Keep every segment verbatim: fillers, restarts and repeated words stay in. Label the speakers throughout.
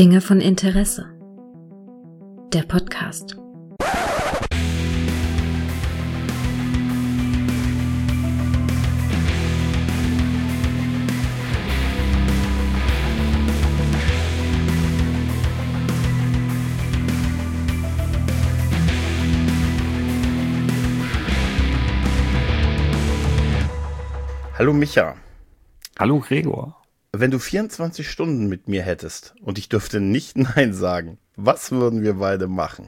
Speaker 1: Dinge von Interesse. Der Podcast.
Speaker 2: Hallo Micha.
Speaker 3: Hallo Gregor.
Speaker 2: Wenn du vierundzwanzig Stunden mit mir hättest und ich dürfte nicht Nein sagen, was würden wir beide machen?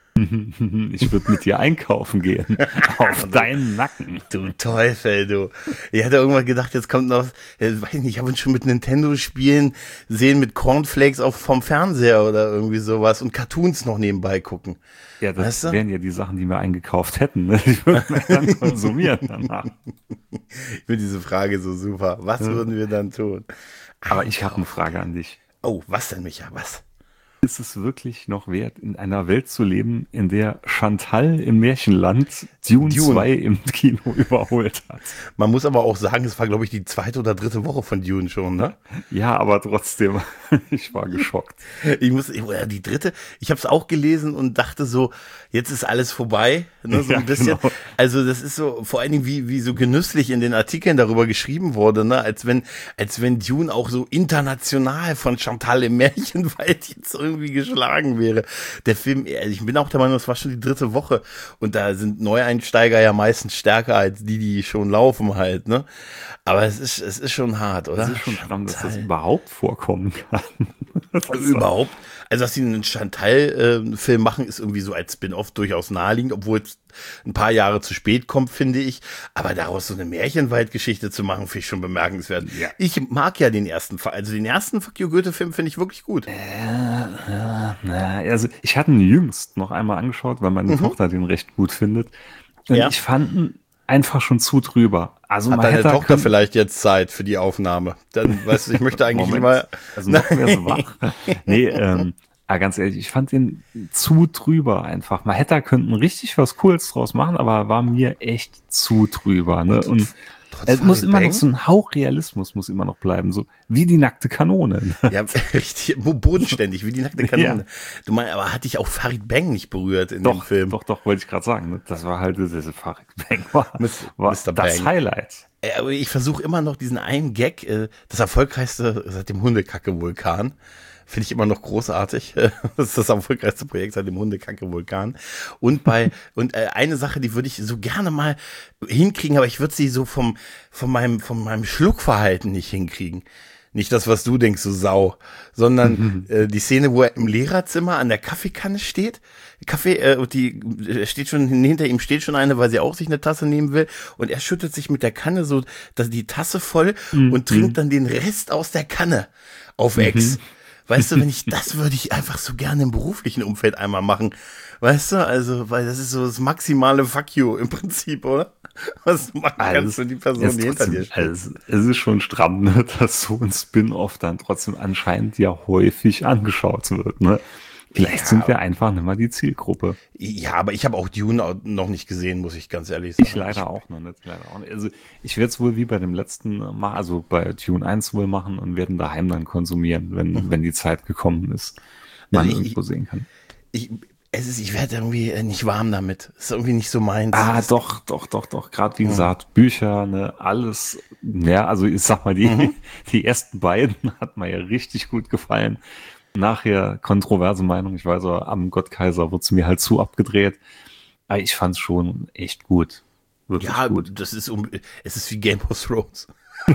Speaker 3: Ich würde mit dir einkaufen gehen. Auf deinen Nacken.
Speaker 2: Du Teufel, du. Ich hatte irgendwann gedacht, jetzt kommt noch, ich weiß nicht, ich habe uns schon mit Nintendo-Spielen sehen, mit Cornflakes auf vom Fernseher oder irgendwie sowas und Cartoons noch nebenbei gucken.
Speaker 3: Ja, das
Speaker 2: weißt du?
Speaker 3: wären ja die Sachen, die wir eingekauft hätten. Ne? Die würden wir dann konsumieren danach.
Speaker 2: Ich finde diese Frage so super. Was ja. würden wir dann tun?
Speaker 3: Aber ich habe eine Frage an dich.
Speaker 2: Oh, was denn, Micha? Was?
Speaker 3: Ist es wirklich noch wert, in einer Welt zu leben, in der Chantal im Märchenland Dune, Dune zwei im Kino überholt hat?
Speaker 2: Man muss aber auch sagen, es war, glaube ich, die zweite oder dritte Woche von Dune schon, ne?
Speaker 3: Ja, aber trotzdem, ich war geschockt.
Speaker 2: Ich muss, ich, die dritte, ich habe es auch gelesen und dachte so, jetzt ist alles vorbei, ne, so ein ja, bisschen. Genau. Also das ist so, vor allen Dingen, wie, wie so genüsslich in den Artikeln darüber geschrieben wurde, ne, als wenn, als wenn Dune auch so international von Chantal im Märchenwald jetzt irgendwie geschlagen wäre. Der Film, ich bin auch der Meinung, das war schon die dritte Woche und da sind Neueinsteiger ja meistens stärker als die, die schon laufen halt, ne. Aber es ist, es ist schon hart, oder?
Speaker 3: Es ist schon spannend, dass das überhaupt vorkommen kann.
Speaker 2: Überhaupt? Also, dass sie einen Chantal-Film machen, ist irgendwie so als Spin-off durchaus naheliegend, obwohl es ein paar Jahre zu spät kommt, finde ich. Aber daraus so eine Märchenwaldgeschichte zu machen, finde ich schon bemerkenswert. Ja. Ich mag ja den ersten, also den ersten Fuck You Goethe-Film finde ich wirklich gut.
Speaker 3: Ja, ja, ja, also ich hatte ihn jüngst noch einmal angeschaut, weil meine mhm. Tochter den recht gut findet. Und ja. ich fand ihn einfach schon zu drüber. Also
Speaker 2: hat deine Tochter können, vielleicht jetzt Zeit für die Aufnahme? Dann, weißt du, ich möchte eigentlich immer...
Speaker 3: Also noch mehr so wach. Nee, ähm, aber ganz ehrlich, ich fand den zu drüber einfach. Man hätte da könnten richtig was Cooles draus machen, aber war mir echt zu drüber. Ne? Und es muss immer noch so ein Hauch Realismus muss immer noch bleiben, so wie die nackte Kanone.
Speaker 2: Ja, richtig, bodenständig, wie die nackte Kanone. Ja. Du meinst, aber hat dich auch Farid Bang nicht berührt in
Speaker 3: doch,
Speaker 2: dem Film?
Speaker 3: Doch, doch, wollte ich gerade sagen. Ne? Das war halt, diese Farid Bang war, war das
Speaker 2: Bang.
Speaker 3: Highlight.
Speaker 2: Aber ich versuche immer noch diesen einen Gag, das erfolgreichste seit dem Hundekacke-Vulkan. Finde ich immer noch großartig. Das ist das erfolgreichste Projekt seit dem Hundekacke-Vulkan. Und bei, und äh, eine Sache, die würde ich so gerne mal hinkriegen, aber ich würde sie so vom, von meinem, von meinem Schluckverhalten nicht hinkriegen. Nicht das, was du denkst, so Sau, sondern mhm. äh, die Szene, wo er im Lehrerzimmer an der Kaffeekanne steht. Kaffee, äh, und die steht schon, hinter ihm steht schon eine, weil sie auch sich eine Tasse nehmen will. Und er schüttet sich mit der Kanne so, dass die Tasse voll mhm. und trinkt dann den Rest aus der Kanne auf Ex. Mhm. Weißt du, wenn ich, das würde ich einfach so gerne im beruflichen Umfeld einmal machen. Weißt du, also, weil das ist so das maximale Fuck you im Prinzip, oder? Was du machen
Speaker 3: also,
Speaker 2: kannst für die Person, die hinter dir steht.
Speaker 3: Also, es ist schon stramm, ne, dass so ein Spin-off dann trotzdem anscheinend ja häufig angeschaut wird, ne? Vielleicht ja, sind wir einfach nicht mal die Zielgruppe.
Speaker 2: Ja, aber ich habe auch Dune noch nicht gesehen, muss ich ganz ehrlich sagen.
Speaker 3: Ich leider auch noch nicht. Leider auch nicht. Also ich werde es wohl wie bei dem letzten Mal, also bei Dune eins wohl machen und werden daheim dann konsumieren, wenn mhm. wenn die Zeit gekommen ist, man also ich, irgendwo sehen kann.
Speaker 2: Ich, es ist, ich werde irgendwie nicht warm damit. Ist irgendwie nicht so meins.
Speaker 3: Ah, doch, doch, doch, doch. Gerade wie mhm. gesagt, Bücher, ne, alles. Ja, also ich sag mal, die mhm. die ersten beiden hat mir ja richtig gut gefallen. Nachher kontroverse Meinung, ich weiß auch, am Gottkaiser wurde es mir halt zu abgedreht. Aber ich fand es schon echt gut.
Speaker 2: Wirklich ja, gut. Das ist um, es ist wie Game of Thrones.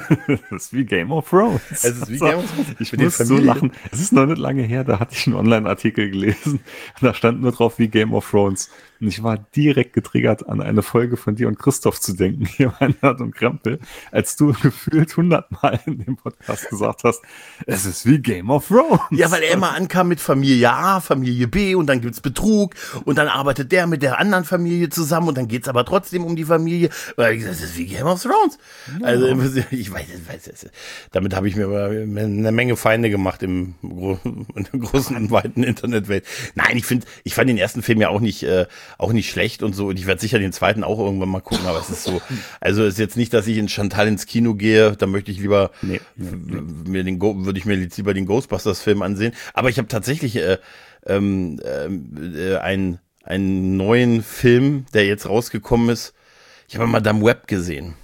Speaker 3: Das ist wie Game of Thrones.
Speaker 2: Es ist wie Game of Thrones.
Speaker 3: Ich muss so lachen. Es ist noch nicht lange her, da hatte ich einen Online-Artikel gelesen. Da stand nur drauf wie Game of Thrones. Und ich war direkt getriggert, an eine Folge von dir und Christoph zu denken, hier bei Nerd und Krempel, als du gefühlt hundertmal in dem Podcast gesagt hast, es ist wie Game of Thrones.
Speaker 2: Ja, weil er immer ankam mit Familie A, Familie B und dann gibt's Betrug und dann arbeitet der mit der anderen Familie zusammen und dann geht's aber trotzdem um die Familie. Das ist wie Game of Thrones. Ja. Also ich weiß, ich weiß, damit habe ich mir aber eine Menge Feinde gemacht im in der großen und weiten Internetwelt. Nein, ich finde, ich fand den ersten Film ja auch nicht äh, auch nicht schlecht und so. Und ich werde sicher den zweiten auch irgendwann mal gucken, aber es ist so, also es ist jetzt nicht, dass ich in Chantal ins Kino gehe, da möchte ich lieber, nee, nee, nee. mir den, würde ich mir jetzt lieber den Ghostbusters-Film ansehen. Aber ich habe tatsächlich äh, ähm, äh, einen, einen neuen Film, der jetzt rausgekommen ist. Ich habe Madame Web gesehen.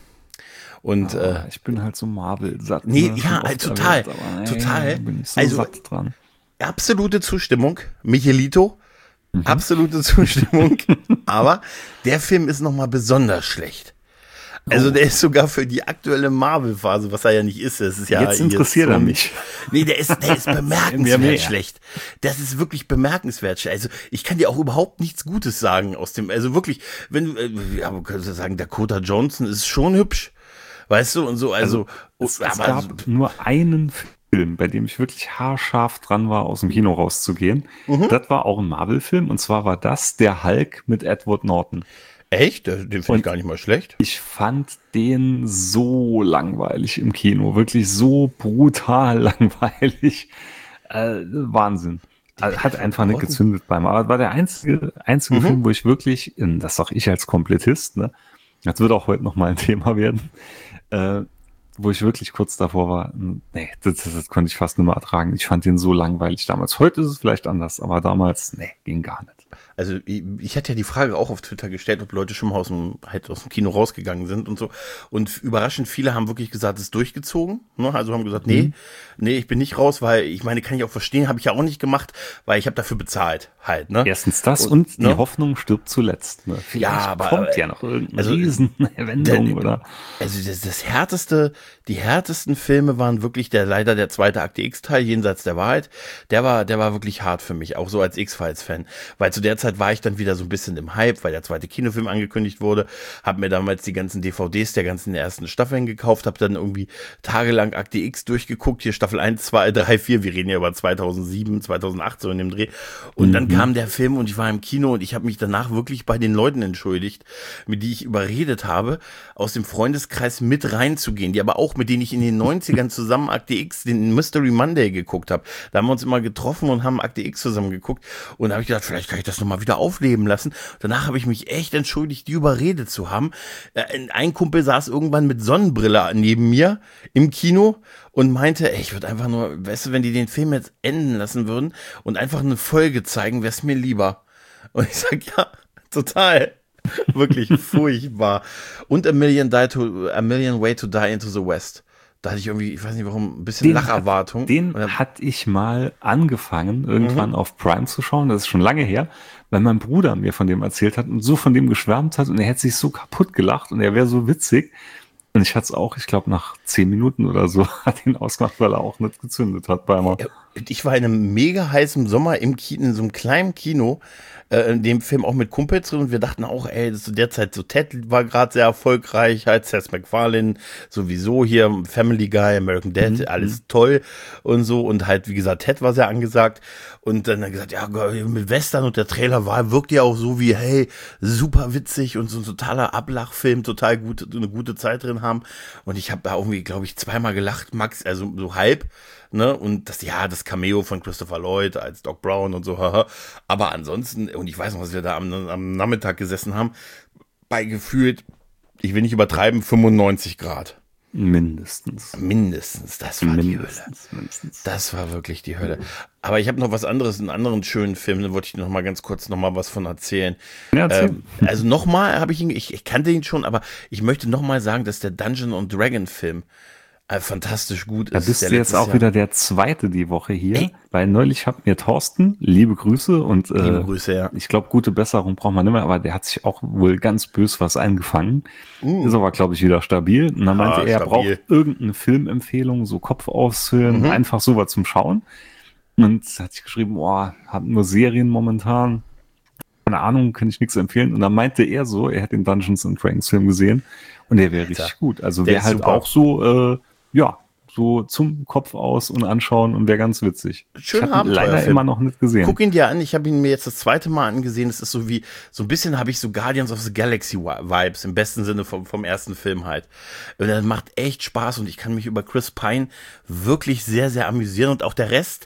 Speaker 2: Und
Speaker 3: ah,
Speaker 2: äh,
Speaker 3: ich bin halt so Marvel-satt.
Speaker 2: Nee,
Speaker 3: ne?
Speaker 2: ja, halt total,
Speaker 3: erwähnt, aber, ey,
Speaker 2: total.
Speaker 3: Bin ich so
Speaker 2: also
Speaker 3: satt dran.
Speaker 2: Absolute Zustimmung, Michelito,
Speaker 3: Mhm.
Speaker 2: absolute Zustimmung. Aber der Film ist nochmal besonders schlecht. Also
Speaker 3: Oh.
Speaker 2: der ist sogar für die aktuelle Marvel-Phase, was er ja nicht ist. Das ist ja
Speaker 3: Jetzt interessiert
Speaker 2: so,
Speaker 3: er mich.
Speaker 2: Nee, der ist, der ist bemerkenswert
Speaker 3: mehr.
Speaker 2: schlecht. Das ist wirklich bemerkenswert schlecht. Also ich kann dir auch überhaupt nichts Gutes sagen aus dem, also wirklich, wenn du, äh, ja, man könnte sagen, Dakota Johnson ist schon hübsch. Weißt du, und so, also,
Speaker 3: also es,
Speaker 2: aber,
Speaker 3: es gab nur einen Film, bei dem ich wirklich haarscharf dran war, aus dem Kino rauszugehen.
Speaker 2: Mhm.
Speaker 3: Das war auch ein Marvel-Film, und zwar war das der Hulk mit Edward Norton.
Speaker 2: echt? Den finde ich gar nicht mal schlecht.
Speaker 3: Ich fand den so langweilig im Kino, wirklich so brutal langweilig. Äh, Wahnsinn. Also, hat einfach nicht gezündet beim, aber war der einzige, einzige
Speaker 2: Mhm.
Speaker 3: Film, wo ich wirklich, das sag ich als Komplettist, ne, das wird auch heute noch mal ein Thema werden, äh, wo ich wirklich kurz davor war, nee, das, das, das konnte ich fast nicht mehr ertragen. Ich fand den so langweilig damals. Heute ist es vielleicht anders, aber damals, nee, ging gar nicht.
Speaker 2: Also ich, ich hatte ja die Frage auch auf Twitter gestellt, ob Leute schon mal aus dem, halt aus dem Kino rausgegangen sind und so. Und überraschend viele haben wirklich gesagt, es ist durchgezogen. Ne? Also haben gesagt, nee,
Speaker 3: Mhm.
Speaker 2: nee, ich bin nicht raus, weil ich meine, kann ich auch verstehen, habe ich ja auch nicht gemacht, weil ich habe dafür bezahlt halt. Ne?
Speaker 3: Erstens das und,
Speaker 2: Und,
Speaker 3: die
Speaker 2: ne?
Speaker 3: Hoffnung stirbt zuletzt. Ne? Vielleicht
Speaker 2: Ja, aber,
Speaker 3: kommt ja noch irgendeine
Speaker 2: also,
Speaker 3: Riesenwendung,
Speaker 2: der-
Speaker 3: oder?
Speaker 2: Also das, das härteste, die härtesten Filme waren wirklich der leider der zweite Akte X-Teil, Jenseits der Wahrheit. Der war, der war wirklich hart für mich, auch so als X-Files-Fan. Weil zu der Zeit war ich dann wieder so ein bisschen im Hype, weil der zweite Kinofilm angekündigt wurde. Hab mir damals die ganzen D V Ds der ganzen ersten Staffeln gekauft, hab dann irgendwie tagelang Akte X durchgeguckt. Hier Staffel eins, zwei, drei, vier, wir reden ja über zweitausendsieben, zweitausendacht so in dem Dreh. Und dann
Speaker 3: Mhm.
Speaker 2: kam der Film und ich war im Kino und ich habe mich danach wirklich bei den Leuten entschuldigt, mit die ich überredet habe, aus dem Freundeskreis mit reinzugehen, die aber auch, mit denen ich in den neunzigern zusammen Akte X, den Mystery Monday geguckt habe. Da haben wir uns immer getroffen und haben Akte X zusammen geguckt und da habe ich gedacht, vielleicht kann ich das nochmal wieder aufleben lassen. Danach habe ich mich echt entschuldigt, die überredet zu haben. Äh, Ein Kumpel saß irgendwann mit Sonnenbrille neben mir im Kino und meinte, ey, ich würde einfach nur, weißt du, wenn die den Film jetzt enden lassen würden und einfach eine Folge zeigen, wäre es mir lieber. Und ich sag, ja, total. Wirklich furchtbar. Und A Million, Die to, A Million Way to Die into the West. Da hatte ich irgendwie, ich weiß nicht warum, ein bisschen
Speaker 3: Den
Speaker 2: Lacherwartung.
Speaker 3: Hat, den
Speaker 2: Oder-
Speaker 3: hatte ich mal angefangen, irgendwann
Speaker 2: Mhm.
Speaker 3: auf Prime zu schauen. Das ist schon lange her, weil mein Bruder mir von dem erzählt hat und so von dem geschwärmt hat und er hätte sich so kaputt gelacht und er wäre so witzig. Und ich hatte es auch, ich glaube, nach zehn Minuten oder so hat ihn ausgemacht, weil er auch nicht gezündet hat bei mir.
Speaker 2: Ich war in einem mega heißen Sommer im Kino, in so einem kleinen Kino, äh, in dem Film auch mit Kumpels drin und wir dachten auch, ey, das ist zu der Zeit so, Ted war gerade sehr erfolgreich, halt Seth MacFarlane, sowieso hier Family Guy, American Dad,
Speaker 3: Mhm.
Speaker 2: alles toll und so und halt, wie gesagt, Ted war sehr angesagt und dann hat er gesagt, ja, mit Western und der Trailer war, wirkt ja auch so wie, hey, super witzig und so ein totaler Ablachfilm, total gut, eine gute Zeit drin haben und ich habe da irgendwie, glaube ich, zweimal gelacht, Max, also so halb, ne, und das, ja, das Cameo von Christopher Lloyd als Doc Brown und so, haha. Aber ansonsten, und ich weiß noch, dass wir da am, am Nachmittag gesessen haben, bei gefühlt, ich will nicht übertreiben, fünfundneunzig Grad.
Speaker 3: Mindestens.
Speaker 2: Mindestens, das war die Hölle.
Speaker 3: Mindestens, mindestens.
Speaker 2: Das war wirklich die Hölle. Aber ich habe noch was anderes, einen anderen schönen Film, da wollte ich noch mal ganz kurz noch mal was von erzählen.
Speaker 3: Ja, erzähl.
Speaker 2: Ähm, also nochmal habe ich ihn, ich, ich kannte ihn schon, aber ich möchte noch mal sagen, dass der Dungeon and Dragon Film äh, fantastisch gut ist.
Speaker 3: Da bist
Speaker 2: der
Speaker 3: du jetzt
Speaker 2: letztes
Speaker 3: auch
Speaker 2: Jahr-
Speaker 3: wieder der Zweite die Woche hier,
Speaker 2: Ey.
Speaker 3: weil neulich hat mir Thorsten, liebe Grüße und äh,
Speaker 2: Liebe Grüße, ja.
Speaker 3: ich glaube, gute Besserung braucht man nicht mehr, aber der hat sich auch wohl ganz bös was eingefangen.
Speaker 2: Uh.
Speaker 3: Ist aber, glaube ich, wieder stabil. Und dann meinte
Speaker 2: Ah,
Speaker 3: er, er
Speaker 2: stabil.
Speaker 3: braucht irgendeine Filmempfehlung, so Kopf aushöhlen,
Speaker 2: Mhm.
Speaker 3: einfach sowas zum Schauen. Und hat sich geschrieben, boah, hab nur Serien momentan. Keine Ahnung, kann ich nichts empfehlen. Und dann meinte er so, er hat den Dungeons and Dragons Film gesehen und der wäre
Speaker 2: Alter,
Speaker 3: richtig gut. Also
Speaker 2: der
Speaker 3: wäre
Speaker 2: ist
Speaker 3: halt
Speaker 2: super.
Speaker 3: auch so, äh, ja, so zum Kopf aus und anschauen und wäre ganz witzig.
Speaker 2: Schön
Speaker 3: ich habe ihn leider
Speaker 2: Abenteuerfilm.
Speaker 3: immer noch nicht gesehen.
Speaker 2: Guck ihn dir an, ich habe ihn mir jetzt das zweite Mal angesehen. Es ist so wie, so ein bisschen habe ich so Guardians of the Galaxy Vibes, im besten Sinne vom, vom ersten Film halt. Und das macht echt Spaß und ich kann mich über Chris Pine wirklich sehr, sehr amüsieren und auch der Rest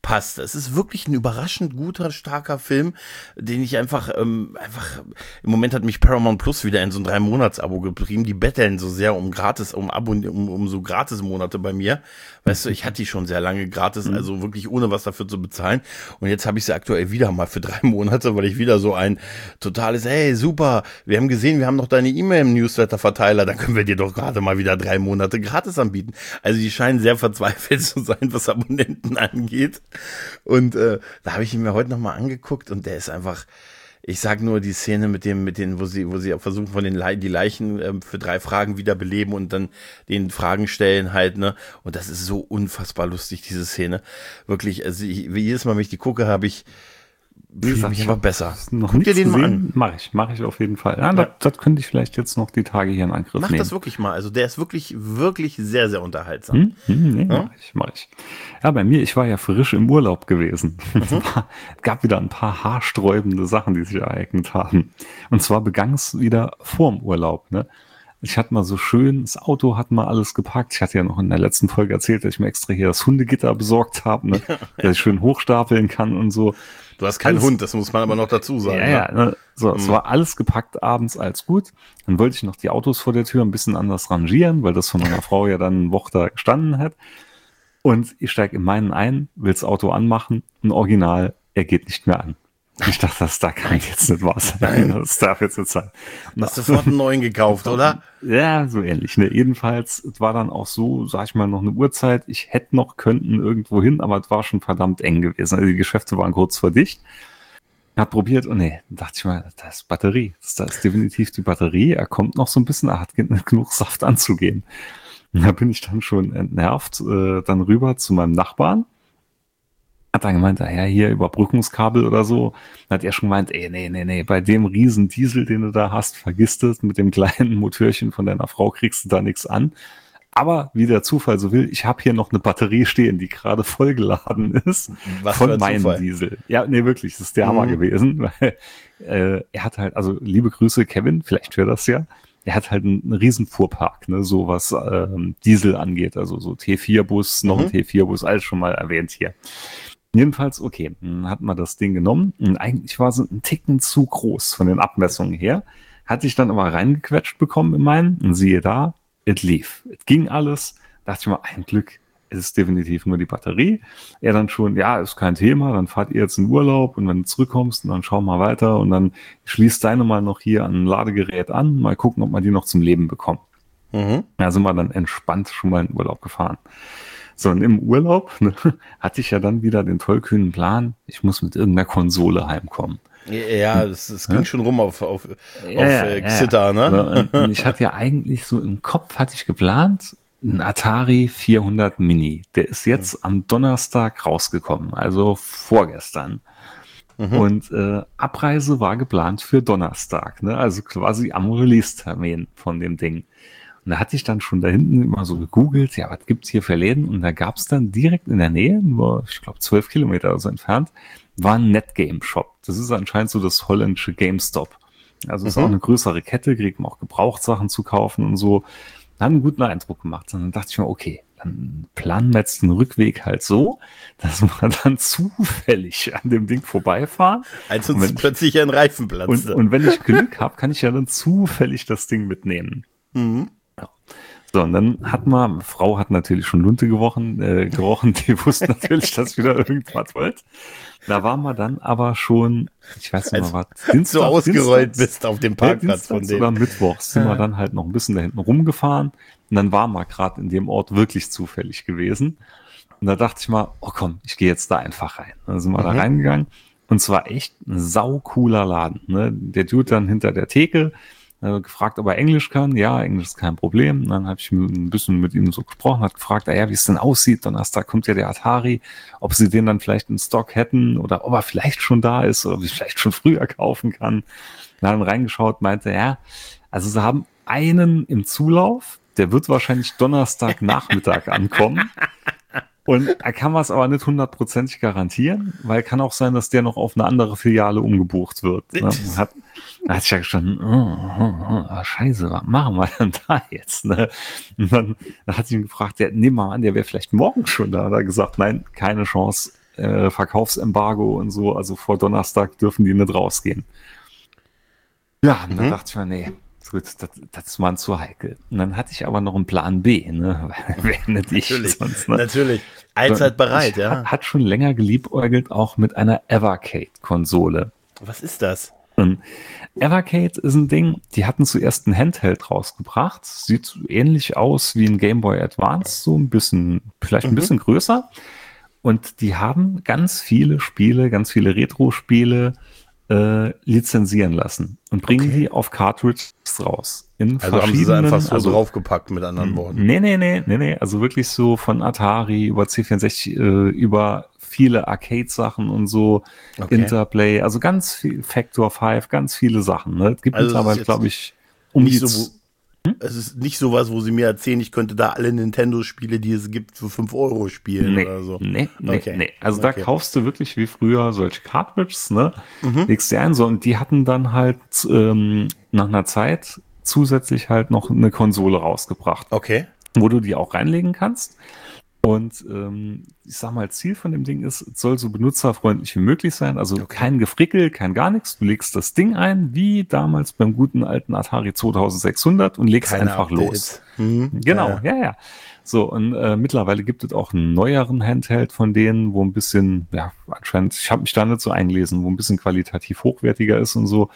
Speaker 2: passt. Es ist wirklich ein überraschend guter, starker Film, den ich einfach, ähm, einfach, im Moment hat mich Paramount Plus wieder in so ein drei Monats Abo getrieben. Die betteln so sehr um gratis, um Abo, um, um so Gratis-Monate bei mir. Weißt du, ich hatte die schon sehr lange gratis,
Speaker 3: Mhm.
Speaker 2: also wirklich ohne was dafür zu bezahlen. Und jetzt habe ich sie aktuell wieder mal für drei Monate, weil ich wieder so ein totales, hey, super, wir haben gesehen, wir haben noch deine E-Mail im Newsletter-Verteiler, dann können wir dir doch gerade mal wieder drei Monate gratis anbieten. Also die scheinen sehr verzweifelt zu sein, was Abonnenten angeht. Und äh, da habe ich ihn mir heute nochmal angeguckt und der ist einfach, ich sag nur die Szene mit dem, mit den, wo sie, wo sie versuchen, von den Le- die Leichen ähm, für drei Fragen wiederbeleben und dann den Fragen stellen halt, ne? Und das ist so unfassbar lustig, diese Szene. Wirklich, also ich, wie jedes Mal, wenn ich die gucke, habe ich, fühle ich mich einfach besser.
Speaker 3: Noch
Speaker 2: Guck dir
Speaker 3: nichts
Speaker 2: den mal
Speaker 3: gesehen?
Speaker 2: an.
Speaker 3: Mache ich, mache ich auf jeden Fall. Ja,
Speaker 2: Ja.
Speaker 3: Das, das könnte ich vielleicht jetzt noch die Tage hier in Angriff
Speaker 2: Mach
Speaker 3: nehmen.
Speaker 2: das wirklich mal. Also der ist wirklich, wirklich sehr, sehr unterhaltsam.
Speaker 3: Hm? Hm, nee,
Speaker 2: Ja?
Speaker 3: mach ich, mach ich. Ja, bei mir, ich war ja frisch im Urlaub gewesen.
Speaker 2: Mhm.
Speaker 3: Es war- gab wieder ein paar haarsträubende Sachen, die sich ereignet haben. Und zwar begann es wieder vorm Urlaub. Ne? Ich hatte mal so schön, das Auto hat mal alles gepackt. Ich hatte ja noch in der letzten Folge erzählt, dass ich mir extra hier das Hundegitter besorgt habe, ne? dass ich schön hochstapeln kann und so.
Speaker 2: Du hast keinen
Speaker 3: Alles-
Speaker 2: Hund, das muss man aber noch dazu sagen.
Speaker 3: Ja,
Speaker 2: ne?
Speaker 3: ja, ne? So, es
Speaker 2: Mhm.
Speaker 3: war alles gepackt abends, als gut. Dann wollte ich noch die Autos vor der Tür ein bisschen anders rangieren, weil das von meiner Frau ja dann eine Woche da gestanden hat. Und ich steige in meinen ein, will das Auto anmachen, ein Original, er geht nicht mehr an. Ich dachte, das da kann jetzt nicht wahr sein. Das darf jetzt nicht sein. Und
Speaker 2: Hast du sofort einen neuen gekauft, oder?
Speaker 3: ja, so ähnlich. Ne? Jedenfalls, es war dann auch so, sag ich mal, noch eine Uhrzeit. Ich hätte noch könnten irgendwo hin, aber es war schon verdammt eng gewesen. Also die Geschäfte waren kurz vor dicht. Hab probiert und nee, dann dachte ich mal, das ist Batterie. Das, das ist definitiv die Batterie. Er kommt noch so ein bisschen, er hat gen- genug Saft anzugehen. Und da bin ich dann schon entnervt, äh, dann rüber zu meinem Nachbarn. Hat dann gemeint, ja, hier Überbrückungskabel oder so. Dann hat er schon gemeint, ey, nee, nee, nee, bei dem riesen Diesel, den du da hast, vergiss das, mit dem kleinen Motörchen von deiner Frau kriegst du da nichts an. Aber wie der Zufall so will, ich habe hier noch eine Batterie stehen, die gerade vollgeladen ist
Speaker 2: Was für
Speaker 3: von
Speaker 2: ein
Speaker 3: meinem
Speaker 2: Zufall.
Speaker 3: Diesel. Ja, nee, wirklich, das ist der Hammer
Speaker 2: Mhm.
Speaker 3: gewesen, weil äh, er hat halt, also liebe Grüße, Kevin, vielleicht wäre das ja, er hat halt einen, einen riesen Fuhrpark, ne, so was ähm, Diesel angeht, also so T vier Bus, noch ein
Speaker 2: Mhm.
Speaker 3: T vier Bus, alles schon mal erwähnt hier. Jedenfalls, okay, dann hat man das Ding genommen und eigentlich war es ein Ticken zu groß von den Abmessungen her, hatte ich dann aber reingequetscht bekommen in meinen und siehe da, es lief. Es ging alles, dachte ich mal, ein Glück, es ist definitiv nur die Batterie. Er dann schon, ja, ist kein Thema, dann fahrt ihr jetzt in Urlaub und wenn du zurückkommst, dann schau mal weiter und dann schließt deine mal noch hier an ein Ladegerät an, mal gucken, ob man die noch zum Leben bekommt.
Speaker 2: Mhm.
Speaker 3: Da sind wir dann entspannt schon mal in Urlaub gefahren. So, und im Urlaub ne, hatte ich ja dann wieder den tollkühnen Plan, ich muss mit irgendeiner Konsole heimkommen.
Speaker 2: Ja, das, das ging
Speaker 3: Ja?
Speaker 2: schon rum auf, auf,
Speaker 3: Ja,
Speaker 2: auf
Speaker 3: ja,
Speaker 2: äh,
Speaker 3: ja.
Speaker 2: Xitter, ne?
Speaker 3: So, und, und ich hatte ja eigentlich so im Kopf, hatte ich geplant, ein Atari vierhundert Mini. Der ist jetzt am Donnerstag rausgekommen, also vorgestern.
Speaker 2: Mhm.
Speaker 3: Und äh, Abreise war geplant für Donnerstag, ne? Also quasi am Release-Termin von dem Ding. Und da hatte ich dann schon da hinten immer so gegoogelt, ja, was gibt's hier für Läden? Und da gab's dann direkt in der Nähe, nur, ich glaube, zwölf Kilometer oder so entfernt, war ein Netgame-Shop. Das ist anscheinend so das holländische GameStop. Also ist
Speaker 2: Mhm.
Speaker 3: auch eine größere Kette, kriegt man auch Gebrauchtsachen zu kaufen und so. Hat einen guten Eindruck gemacht. Und dann dachte ich mir, okay, dann planen wir jetzt den Rückweg halt so, dass wir dann zufällig an dem Ding vorbeifahren.
Speaker 2: Als
Speaker 3: Und
Speaker 2: uns
Speaker 3: wenn-
Speaker 2: plötzlich ein Reifen
Speaker 3: Und,
Speaker 2: platzte.
Speaker 3: und wenn ich Glück habe, kann ich ja dann zufällig das Ding mitnehmen.
Speaker 2: Mhm.
Speaker 3: So, und dann hat man, Frau hat natürlich schon Lunte gerochen, äh, gerochen, die wusste natürlich, dass wieder irgendwas wollt. Da waren wir dann aber schon, ich weiß nicht
Speaker 2: Als-
Speaker 3: mehr was,
Speaker 2: So ausgerollt
Speaker 3: Dienstags-
Speaker 2: bist auf dem
Speaker 3: ja,
Speaker 2: Parkplatz von
Speaker 3: Dienstags oder
Speaker 2: dem.
Speaker 3: Mittwochs sind wir dann halt noch ein bisschen da hinten rumgefahren und dann waren wir gerade in dem Ort wirklich zufällig gewesen. Und da dachte ich mal, oh komm, ich gehe jetzt da einfach rein. Dann sind wir da
Speaker 2: Mhm.
Speaker 3: reingegangen und zwar echt ein saucooler Laden. Ne? Der Dude dann hinter der Theke, äh, gefragt, ob er Englisch kann. Ja, Englisch ist kein Problem. Und dann habe ich ein bisschen mit ihm so gesprochen, hat gefragt, ah ja, wie es denn aussieht. Donnerstag kommt ja der Atari, ob sie den dann vielleicht in Stock hätten oder ob er vielleicht schon da ist oder ob ich vielleicht schon früher kaufen kann. Dann reingeschaut, meinte, ja, also sie haben einen im Zulauf, der wird wahrscheinlich Donnerstagnachmittag ankommen. Und er kann was aber nicht hundertprozentig garantieren, weil kann auch sein, dass der noch auf eine andere Filiale umgebucht wird. Ne? Hat, da hatte ich ja gestanden, oh, oh, oh, scheiße, was machen wir denn da jetzt? Ne? Und dann, dann hat sie ihn gefragt, ja, nehmen wir mal an, der wäre vielleicht morgen schon da. Da hat er gesagt, nein, keine Chance, äh, Verkaufsembargo und so, also vor Donnerstag dürfen die nicht rausgehen. Ja, und dann
Speaker 2: Mhm.
Speaker 3: dachte ich mir, nee, gut, das, das ist mal zu heikel. Und dann hatte ich aber noch einen Plan B, ne? Wer nicht ich
Speaker 2: Natürlich,
Speaker 3: sonst, ne?
Speaker 2: natürlich. Allzeit bereit,
Speaker 3: ich
Speaker 2: ja.
Speaker 3: Hat, hat schon länger geliebäugelt, auch mit einer Evercade-Konsole.
Speaker 2: Was ist das?
Speaker 3: Und Evercade ist ein Ding, die hatten zuerst ein Handheld rausgebracht. Sieht so ähnlich aus wie ein Game Boy Advance, so ein bisschen, vielleicht ein
Speaker 2: Mhm.
Speaker 3: bisschen größer. Und die haben ganz viele Spiele, ganz viele Retro-Spiele äh, lizenzieren lassen und bringen
Speaker 2: Okay.
Speaker 3: die auf Cartridges raus. In
Speaker 2: Also haben sie sie
Speaker 3: verschiedenen,
Speaker 2: einfach so
Speaker 3: also,
Speaker 2: draufgepackt, mit anderen Worten.
Speaker 3: Nee, nee, nee, nee, nee. Also wirklich so von Atari über C vierundsechzig, äh, über viele Arcade-Sachen und so,
Speaker 2: Okay.
Speaker 3: Interplay, also ganz viel, Factor fünf, ganz viele Sachen. Ne? Es gibt
Speaker 2: Also es ist
Speaker 3: mittlerweile,
Speaker 2: jetzt
Speaker 3: glaube ich, um
Speaker 2: Nicht
Speaker 3: die
Speaker 2: so, wo, es ist nicht sowas, wo sie mir erzählen, ich könnte da alle Nintendo-Spiele, die es gibt, für fünf Euro spielen
Speaker 3: Nee,
Speaker 2: oder so.
Speaker 3: nee, nee,
Speaker 2: Okay.
Speaker 3: nee. Also da
Speaker 2: Okay.
Speaker 3: kaufst du wirklich wie früher solche Cartridges, ne?
Speaker 2: Mhm.
Speaker 3: Legst dir ein, so, und die hatten dann halt ähm, nach einer Zeit zusätzlich halt noch eine Konsole rausgebracht,
Speaker 2: Okay.
Speaker 3: wo du die auch reinlegen kannst. Und ähm, ich sag mal, Ziel von dem Ding ist, es soll so benutzerfreundlich wie möglich sein. Also
Speaker 2: Okay.
Speaker 3: kein Gefrickel, kein gar nichts. Du legst das Ding ein, wie damals beim guten alten Atari zweitausendsechshundert und legst
Speaker 2: Keine
Speaker 3: einfach
Speaker 2: Updates.
Speaker 3: los.
Speaker 2: Mhm.
Speaker 3: Genau,
Speaker 2: Ja,
Speaker 3: ja, ja. So, und äh, mittlerweile gibt es auch einen neueren Handheld von denen, wo ein bisschen, ja, anscheinend, ich habe mich da nicht so eingelesen, wo ein bisschen qualitativ hochwertiger ist und so.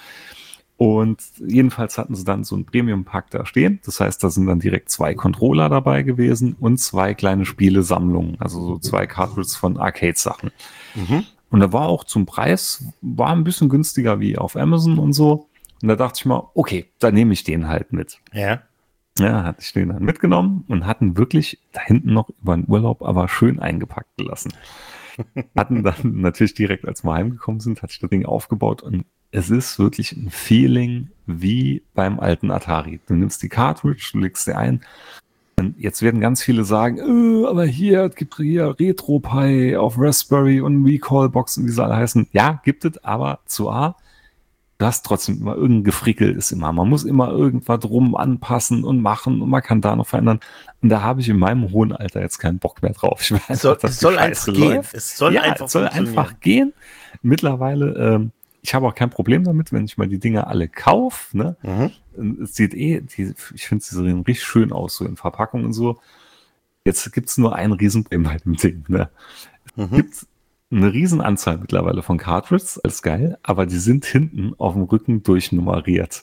Speaker 3: Und jedenfalls hatten sie dann so einen Premium-Pack da stehen. Das heißt, da sind dann direkt zwei Controller dabei gewesen und zwei kleine Spielesammlungen, also so zwei Cartridges von Arcade-Sachen.
Speaker 2: Mhm.
Speaker 3: Und da war auch zum Preis, war ein bisschen günstiger wie auf Amazon und so. Und da dachte ich mal, okay, dann nehme ich den halt mit.
Speaker 2: Ja.
Speaker 3: Ja, hatte ich den dann mitgenommen und hatten wirklich da hinten noch über den Urlaub aber schön eingepackt gelassen. Hatten dann natürlich direkt, als wir heimgekommen sind, hatte ich das Ding aufgebaut und es ist wirklich ein Feeling wie beim alten Atari. Du nimmst die Cartridge, du legst sie ein. Und jetzt werden ganz viele sagen, äh, aber hier, es gibt hier RetroPie auf Raspberry und Recall-Box und wie sie alle heißen. Ja, gibt es, aber zu A, du hast trotzdem immer irgendein Gefrickel ist immer. Man muss immer irgendwas drum anpassen und machen und man kann da noch verändern. Und da habe ich in meinem hohen Alter jetzt keinen Bock mehr drauf. Ich weiß
Speaker 2: Es soll,
Speaker 3: einfach, dass
Speaker 2: es soll
Speaker 3: die
Speaker 2: einfach
Speaker 3: Scheiße
Speaker 2: gehen.
Speaker 3: läuft.
Speaker 2: Es soll
Speaker 3: ja,
Speaker 2: einfach
Speaker 3: es soll
Speaker 2: funktionieren.
Speaker 3: einfach gehen. Mittlerweile, ähm, ich habe auch kein Problem damit, wenn ich mal die Dinger alle kaufe. Ne?
Speaker 2: Mhm.
Speaker 3: Es sieht eh, die, ich finde, sie sehen richtig schön aus, so in Verpackung und so. Jetzt gibt es nur ein Riesenproblem bei dem Ding. Ne?
Speaker 2: Mhm.
Speaker 3: Es gibt eine Riesenanzahl mittlerweile von Cartridges, alles geil, aber die sind hinten auf dem Rücken durchnummeriert.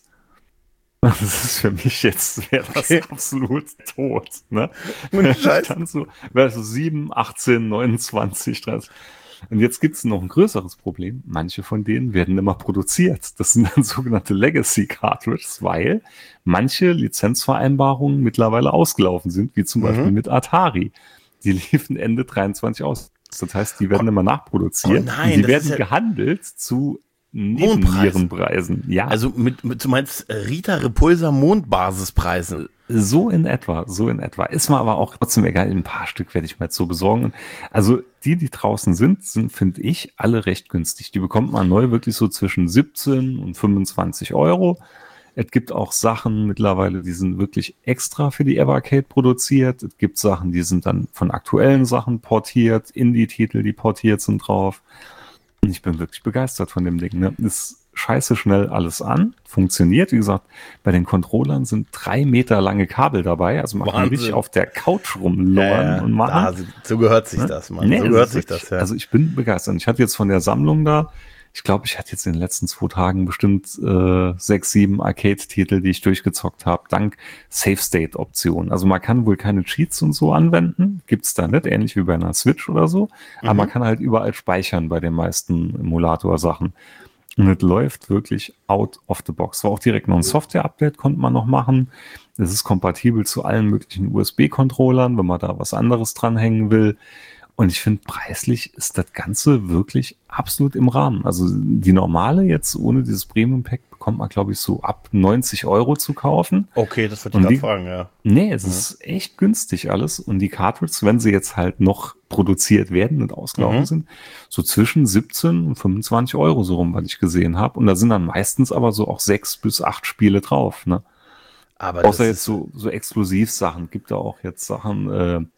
Speaker 3: Das ist für mich jetzt, wäre das
Speaker 2: Okay.
Speaker 3: absolut tot. Ne?
Speaker 2: Und Scheiß.
Speaker 3: Dann so, wäre so sieben, achtzehn, neunundzwanzig, dreißig. Und jetzt gibt es noch ein größeres Problem. Manche von denen werden immer produziert. Das sind dann sogenannte Legacy Cartridges, weil manche Lizenzvereinbarungen mittlerweile ausgelaufen sind, wie zum
Speaker 2: Mhm.
Speaker 3: Beispiel mit Atari. Die liefen Ende dreiundzwanzig aus. Das heißt, die werden immer nachproduziert.
Speaker 2: oh nein,
Speaker 3: und die
Speaker 2: das
Speaker 3: werden
Speaker 2: ist ja-
Speaker 3: gehandelt zu
Speaker 2: Mondpreisen.
Speaker 3: Nebennierenpreisen. Ja,
Speaker 2: Also mit, mit, du meinst äh, Rita Repulsa Mondbasispreisen.
Speaker 3: so in etwa, so in etwa. Ist mir aber auch trotzdem egal, ein paar Stück werde ich mir jetzt so besorgen. Also die, die draußen sind, sind, finde ich, alle recht günstig. Die bekommt man neu wirklich so zwischen siebzehn und fünfundzwanzig Euro. Es gibt auch Sachen mittlerweile, die sind wirklich extra für die Evercade produziert. Es gibt Sachen, die sind dann von aktuellen Sachen portiert, Indie-Titel, die portiert sind drauf. Und ich bin wirklich begeistert von dem Ding. Ne? Ist scheiße schnell alles an, funktioniert. Wie gesagt, bei den Controllern sind drei Meter lange Kabel dabei. Also man kann
Speaker 2: Wahnsinn.
Speaker 3: richtig auf der Couch rumlungern und machen.
Speaker 2: da, so, so gehört sich
Speaker 3: Ne?
Speaker 2: das, Mann.
Speaker 3: Nee,
Speaker 2: so
Speaker 3: es
Speaker 2: gehört
Speaker 3: ist
Speaker 2: sich
Speaker 3: wirklich-
Speaker 2: das, ja.
Speaker 3: Also ich bin begeistert. Ich hatte jetzt von der Sammlung da, ich glaube, ich hatte jetzt in den letzten zwei Tagen bestimmt äh, sechs, sieben Arcade-Titel, die ich durchgezockt habe, dank Save-State-Option. Also man kann wohl keine Cheats und so anwenden, gibt's da nicht, ähnlich wie bei einer Switch oder so, aber
Speaker 2: Mhm.
Speaker 3: man kann halt überall speichern bei den meisten Emulator-Sachen. Und es läuft wirklich out of the box. War auch direkt noch ein Software-Update, konnte man noch machen. Es ist kompatibel zu allen möglichen U S B-Controllern, wenn man da was anderes dranhängen will. Und ich finde, preislich ist das Ganze wirklich absolut im Rahmen. Also die normale jetzt ohne dieses Premium-Pack bekommt man, glaube ich, so ab neunzig Euro zu kaufen.
Speaker 2: Okay, das wollte
Speaker 3: Und
Speaker 2: ich
Speaker 3: die-
Speaker 2: gerade fragen, ja.
Speaker 3: Nee, es ist echt günstig alles. Und die Cartridges, wenn sie jetzt halt noch produziert werden und ausgelaufen
Speaker 2: Mhm.
Speaker 3: sind, so zwischen siebzehn und fünfundzwanzig Euro so rum, was ich gesehen habe. Und da sind dann meistens aber so auch sechs bis acht Spiele drauf. Ne?
Speaker 2: Aber
Speaker 3: Außer
Speaker 2: das
Speaker 3: jetzt so, so Exklusivsachen. Gibt da auch jetzt Sachen, äh,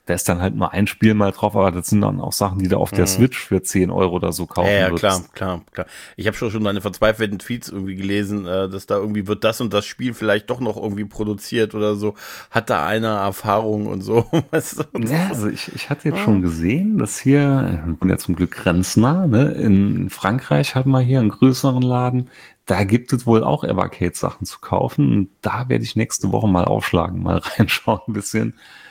Speaker 3: Da ist dann halt nur ein Spiel mal drauf, aber das sind dann auch Sachen, die du auf der
Speaker 2: Mhm.
Speaker 3: Switch für zehn Euro oder so kaufen
Speaker 2: Ja, ja,
Speaker 3: würdest.
Speaker 2: klar, klar, klar. Ich habe schon schon deine verzweifelten Tweets irgendwie gelesen, äh, dass da irgendwie wird das und das Spiel vielleicht doch noch irgendwie produziert oder so. Hat da einer Erfahrung und so. Weißt du?
Speaker 3: Ja, also ich, ich hatte jetzt schon gesehen, dass hier, ich bin ja zum Glück grenznah, ne, in Frankreich hat man hier einen größeren Laden, da gibt es wohl auch Evercade-Sachen zu kaufen und da werde ich nächste Woche mal aufschlagen, mal reinschauen ein bisschen.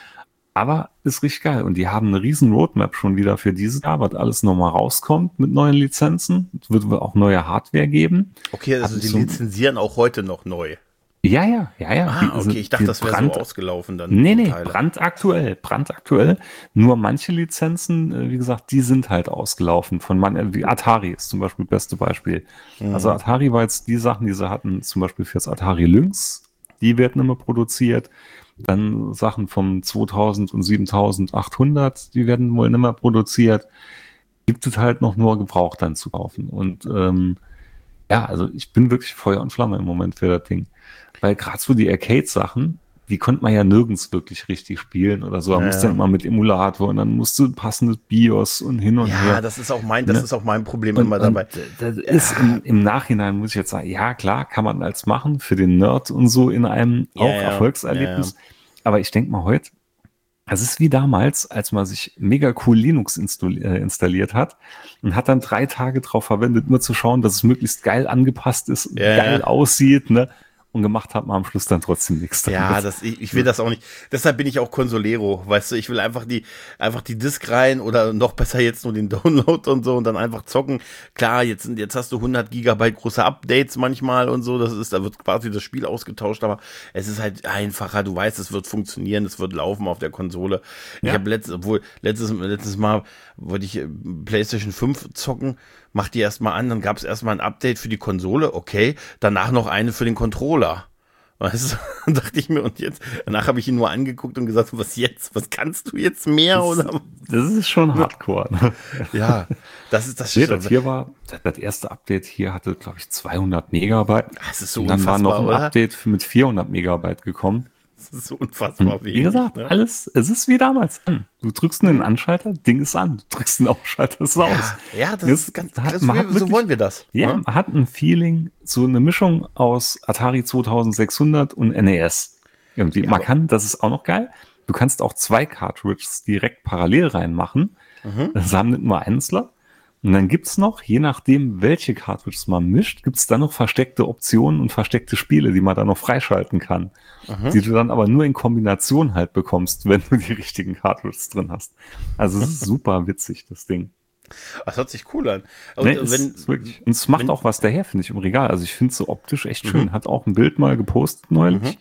Speaker 3: Aber ist richtig geil. Und die haben eine riesen Roadmap schon wieder für dieses Jahr, was alles nochmal rauskommt mit neuen Lizenzen. Es wird wohl auch neue Hardware geben.
Speaker 2: Okay, also
Speaker 3: Hatten
Speaker 2: die
Speaker 3: so-
Speaker 2: lizenzieren auch heute noch neu.
Speaker 3: Ja, ja, ja, ja.
Speaker 2: Ah,
Speaker 3: Die
Speaker 2: okay,
Speaker 3: sind-
Speaker 2: ich dachte,
Speaker 3: die
Speaker 2: das wäre so
Speaker 3: Brand-
Speaker 2: ausgelaufen dann.
Speaker 3: Nee,
Speaker 2: die
Speaker 3: nee,
Speaker 2: Teile.
Speaker 3: brandaktuell, brandaktuell. Nur manche Lizenzen, äh, wie gesagt, die sind halt ausgelaufen. Von man, äh, wie Atari ist zum Beispiel das beste Beispiel.
Speaker 2: Mhm.
Speaker 3: Also Atari war jetzt die Sachen, die sie hatten, zum Beispiel für das Atari Lynx, die werden immer produziert. Dann Sachen vom zweitausend und siebentausendachthundert, die werden wohl nicht mehr produziert. Gibt es halt noch nur gebraucht dann zu kaufen. Und ähm, ja, also ich bin wirklich Feuer und Flamme im Moment für das Ding. Weil gerade so die Arcade-Sachen, die konnte man ja nirgends wirklich richtig spielen oder so. Man
Speaker 2: Ja,
Speaker 3: musste
Speaker 2: ja.
Speaker 3: dann immer mit Emulator und dann musste passendes BIOS und hin und
Speaker 2: Ja,
Speaker 3: her.
Speaker 2: das ist auch mein, das
Speaker 3: Ne?
Speaker 2: ist auch mein Problem
Speaker 3: Und,
Speaker 2: immer
Speaker 3: und
Speaker 2: dabei.
Speaker 3: das ist im, im Nachhinein, muss ich jetzt sagen, ja klar, kann man als machen, für den Nerd und so in einem
Speaker 2: Ja,
Speaker 3: auch
Speaker 2: ja,
Speaker 3: Erfolgserlebnis. Aber ich denke mal heute, es ist wie damals, als man sich mega cool Linux installi- äh, installiert hat und hat dann drei Tage drauf verwendet, nur zu schauen, dass es möglichst geil angepasst ist, und
Speaker 2: Ja,
Speaker 3: geil
Speaker 2: ja.
Speaker 3: aussieht, ne? Und gemacht hat man am Schluss dann trotzdem nichts
Speaker 2: Ja,
Speaker 3: damit.
Speaker 2: das, ich, ich will das auch nicht. Deshalb bin ich auch Consolero, weißt du, ich will einfach die, einfach die Disk rein oder noch besser jetzt nur den Download und so und dann einfach zocken. Klar, jetzt, sind- jetzt hast du hundert Gigabyte große Updates manchmal und so, das ist, da wird quasi das Spiel ausgetauscht, aber es ist halt einfacher, du weißt, es wird funktionieren, es wird laufen auf der Konsole. Ich
Speaker 3: Ja.
Speaker 2: habe letztes, obwohl, letztes, letztes Mal wollte ich äh, PlayStation fünf zocken, mach die erstmal an, dann gab es erstmal ein Update für die Konsole, okay, danach noch eine für den Controller. Weißt du, dachte ich mir, und jetzt, danach habe ich ihn nur angeguckt und gesagt, was jetzt? Was kannst du jetzt mehr?
Speaker 3: Das,
Speaker 2: Oder?
Speaker 3: das ist schon Hardcore. Ne?
Speaker 2: Ja, das ist das.
Speaker 3: Nee, das hier war, das, das erste Update hier hatte, glaube ich, zweihundert Megabyte.
Speaker 2: Das ist so
Speaker 3: Und dann war
Speaker 2: unfassbar,
Speaker 3: noch ein
Speaker 2: oder?
Speaker 3: Update mit vierhundert Megabyte gekommen.
Speaker 2: Das ist so unfassbar
Speaker 3: Und
Speaker 2: wenig.
Speaker 3: wie gesagt,
Speaker 2: ne?
Speaker 3: alles, es ist wie damals. Du drückst einen Anschalter, Ding ist an. Du drückst einen Ausschalter, ist aus.
Speaker 2: Ja, ja, das
Speaker 3: Das
Speaker 2: ist ganz,
Speaker 3: hat-
Speaker 2: das,
Speaker 3: man hat
Speaker 2: so
Speaker 3: wirklich-
Speaker 2: wollen wir das.
Speaker 3: Ja,
Speaker 2: ne?
Speaker 3: man hat ein Feeling, so eine Mischung aus Atari zweitausendsechshundert und N E S. Irgendwie.
Speaker 2: Ja,
Speaker 3: man
Speaker 2: aber-
Speaker 3: kann, das ist auch noch geil, du kannst auch zwei Cartridges direkt parallel reinmachen.
Speaker 2: Mhm.
Speaker 3: Das haben nicht nur Einzler. Und dann gibt's noch, je nachdem, welche Cartridges man mischt, gibt's dann noch versteckte Optionen und versteckte Spiele, die man dann noch freischalten kann.
Speaker 2: Mhm.
Speaker 3: Die du dann aber nur in Kombination halt bekommst, wenn du die richtigen Cartridges drin hast. Also es ist super witzig, das Ding.
Speaker 2: Das hört sich cool an. Und
Speaker 3: Nee,
Speaker 2: äh,
Speaker 3: es
Speaker 2: wenn,
Speaker 3: ist wirklich, und es macht
Speaker 2: wenn-
Speaker 3: auch was daher, finde ich, im Regal. Also ich finde es so optisch echt schön. Hat auch ein Bild mal gepostet neulich.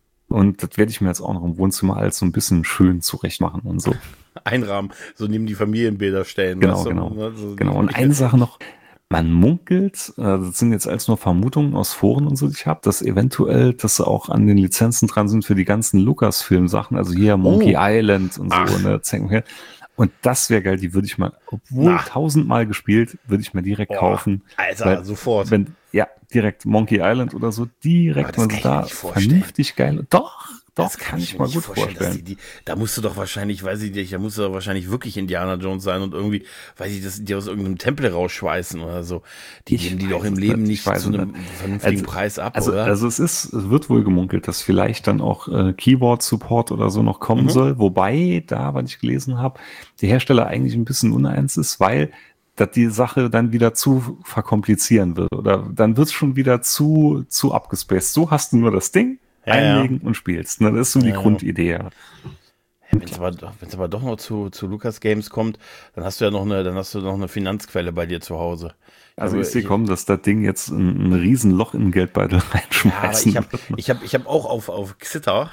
Speaker 3: Und das werde ich mir jetzt auch noch im Wohnzimmer alles so ein bisschen schön zurecht machen und so.
Speaker 2: einrahmen, so neben die Familienbilder stellen.
Speaker 3: Genau,
Speaker 2: weißt du,
Speaker 3: genau.
Speaker 2: ne? So
Speaker 3: Genau. Und
Speaker 2: die-
Speaker 3: eine Sache noch. Man munkelt, äh, das sind jetzt alles nur Vermutungen aus Foren und so, die ich habe, dass eventuell, dass sie auch an den Lizenzen dran sind für die ganzen Lucasfilm-Sachen, also hier Monkey
Speaker 2: Oh.
Speaker 3: Island und so.
Speaker 2: Ach.
Speaker 3: Ne, Zeig mal her. Und das wäre geil, die würde ich mal, obwohl
Speaker 2: Na.
Speaker 3: tausendmal gespielt, würde ich mir direkt
Speaker 2: Boah,
Speaker 3: kaufen.
Speaker 2: Alter,
Speaker 3: weil-
Speaker 2: sofort.
Speaker 3: Wenn, ja, direkt Monkey Island oder so,
Speaker 2: Aber
Speaker 3: direkt
Speaker 2: das
Speaker 3: mal
Speaker 2: kann ich mir
Speaker 3: da
Speaker 2: nicht vorstellen.
Speaker 3: vernünftig geil. Doch, doch,
Speaker 2: Das
Speaker 3: kann ich
Speaker 2: mir
Speaker 3: mal
Speaker 2: nicht
Speaker 3: gut
Speaker 2: vorstellen, dass
Speaker 3: vorstellen.
Speaker 2: Die, die, da musst du doch wahrscheinlich, weiß ich nicht, da musst du doch wahrscheinlich wirklich Indiana Jones sein und irgendwie, weiß ich, dass die aus irgendeinem Tempel rausschweißen oder so. Die
Speaker 3: Ich
Speaker 2: geben die
Speaker 3: weiß
Speaker 2: doch im
Speaker 3: es
Speaker 2: Leben
Speaker 3: nicht,
Speaker 2: nicht
Speaker 3: ich weiß
Speaker 2: zu
Speaker 3: es
Speaker 2: einem
Speaker 3: nicht.
Speaker 2: vernünftigen
Speaker 3: Also-
Speaker 2: Preis ab,
Speaker 3: Also,
Speaker 2: oder?
Speaker 3: also es ist, es wird wohl gemunkelt, dass vielleicht dann auch äh, Keyboard-Support oder so noch kommen
Speaker 2: Mhm.
Speaker 3: soll. Wobei, da, was ich gelesen habe, der Hersteller eigentlich ein bisschen uneins ist, weil das die Sache dann wieder zu verkomplizieren wird. Oder dann wird es schon wieder zu, zu abgespaced. So hast du nur das Ding,
Speaker 2: Ja, ja.
Speaker 3: einlegen und spielst. Ne? Das ist so die
Speaker 2: Ja, ja.
Speaker 3: Grundidee. Ja.
Speaker 2: Wenn es aber, doch- wenn's aber doch noch zu, zu Lucas Games kommt, dann hast du ja noch eine, dann hast du noch eine Finanzquelle bei dir zu Hause.
Speaker 3: Also
Speaker 2: Aber
Speaker 3: ich sehe kommen, dass das Ding jetzt ein, ein Riesenloch in den Geldbeutel
Speaker 2: Ja, aber
Speaker 3: reinschmeißen
Speaker 2: ich habe
Speaker 3: wird.
Speaker 2: ich hab, ich hab auch auf, auf Xitter,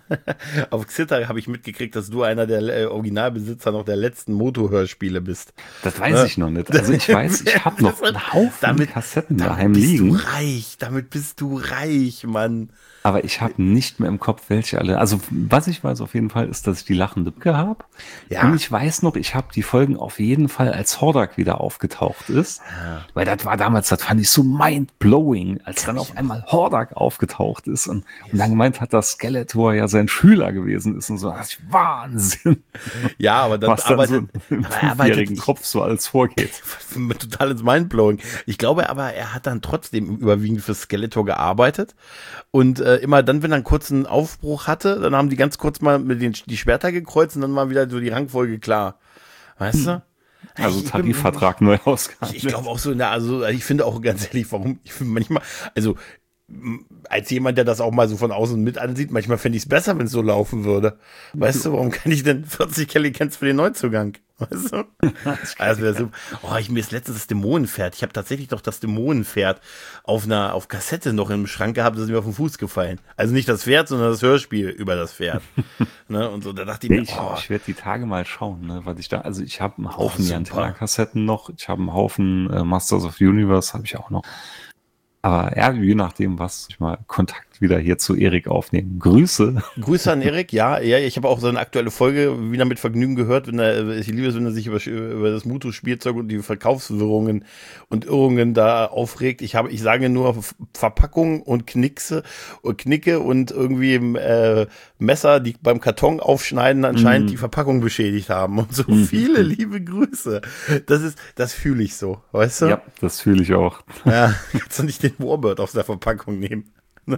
Speaker 2: auf Xitter habe ich mitgekriegt, dass du einer der äh, Originalbesitzer noch der letzten Moto-Hörspiele bist.
Speaker 3: Das weiß
Speaker 2: Ne?
Speaker 3: ich noch nicht. Also ich weiß, ich habe noch einen Haufen
Speaker 2: Damit-
Speaker 3: Kassetten
Speaker 2: Damit
Speaker 3: daheim
Speaker 2: bist
Speaker 3: liegen,
Speaker 2: du reich, damit bist du reich, Mann.
Speaker 3: aber ich habe nicht mehr im Kopf, welche alle. Also was ich weiß auf jeden Fall ist, dass ich die lachende Brücke habe.
Speaker 2: Ja.
Speaker 3: Und ich weiß noch, ich habe die Folgen auf jeden Fall, als Hordak wieder aufgetaucht ist.
Speaker 2: Ja.
Speaker 3: Weil das war damals, das fand ich so mind-blowing, als dann auf einmal Hordak aufgetaucht ist und, und dann gemeint hat, dass Skeletor ja sein Schüler gewesen ist und so. Das ist Wahnsinn.
Speaker 2: Ja, aber das
Speaker 3: was dann
Speaker 2: arbeitet,
Speaker 3: so im
Speaker 2: aber er arbeitet
Speaker 3: fünfjährigen Kopf so alles vorgeht.
Speaker 2: Total ins Mindblowing. Ich glaube aber, er hat dann trotzdem überwiegend für Skeletor gearbeitet und äh, immer dann, wenn er einen kurzen Aufbruch hatte, dann haben die ganz kurz mal mit den die Schwerter gekreuzt und dann war wieder so die Rangfolge klar. Weißt du?
Speaker 3: Also
Speaker 2: Ich- ich
Speaker 3: Tarifvertrag neu ausgehandelt.
Speaker 2: Ich glaube auch so, na, also ich finde auch ganz ehrlich, warum, ich finde manchmal, also m, als jemand, der das auch mal so von außen mit ansieht, manchmal fände ich es besser, wenn es so laufen würde. Weißt du, warum kann ich denn vierzig Kelly Cans für den Neuzugang? Weißt du? Also wäre so, oh, ich mir ist letztens das Dämonenpferd. Ich habe tatsächlich doch das Dämonenpferd auf einer auf Kassette noch im Schrank gehabt, das ist mir auf den Fuß gefallen. Also nicht das Pferd, sondern das Hörspiel über das Pferd. Ne? Und so, da dachte ich
Speaker 3: Nee,
Speaker 2: mir,
Speaker 3: ich,
Speaker 2: oh,
Speaker 3: ich werde die Tage mal schauen, ne, weil ich da, also ich habe einen
Speaker 2: Oh,
Speaker 3: Haufen
Speaker 2: super.
Speaker 3: Antenna-Kassetten noch, ich habe einen Haufen äh, Masters of the Universe, habe ich auch noch. Aber ja, je nachdem, was ich mal Kontakt wieder hier zu Erik aufnehmen. Grüße.
Speaker 2: Grüße an Erik, ja, ja, ich habe auch so eine aktuelle Folge wieder mit Vergnügen gehört, wenn er, ich liebe es, wenn er sich über, über das Mutu-Spielzeug und die Verkaufswirrungen und Irrungen da aufregt. Ich habe, ich sage nur Verpackung und Knickse und Knicke und irgendwie äh, Messer, die beim Karton aufschneiden anscheinend
Speaker 3: Mm.
Speaker 2: die Verpackung beschädigt haben und so
Speaker 3: Mm.
Speaker 2: viele liebe Grüße. Das ist, das fühle ich so, weißt du?
Speaker 3: Ja, das fühle ich auch.
Speaker 2: Ja, kannst du nicht den Warbird aus der Verpackung nehmen. Ne?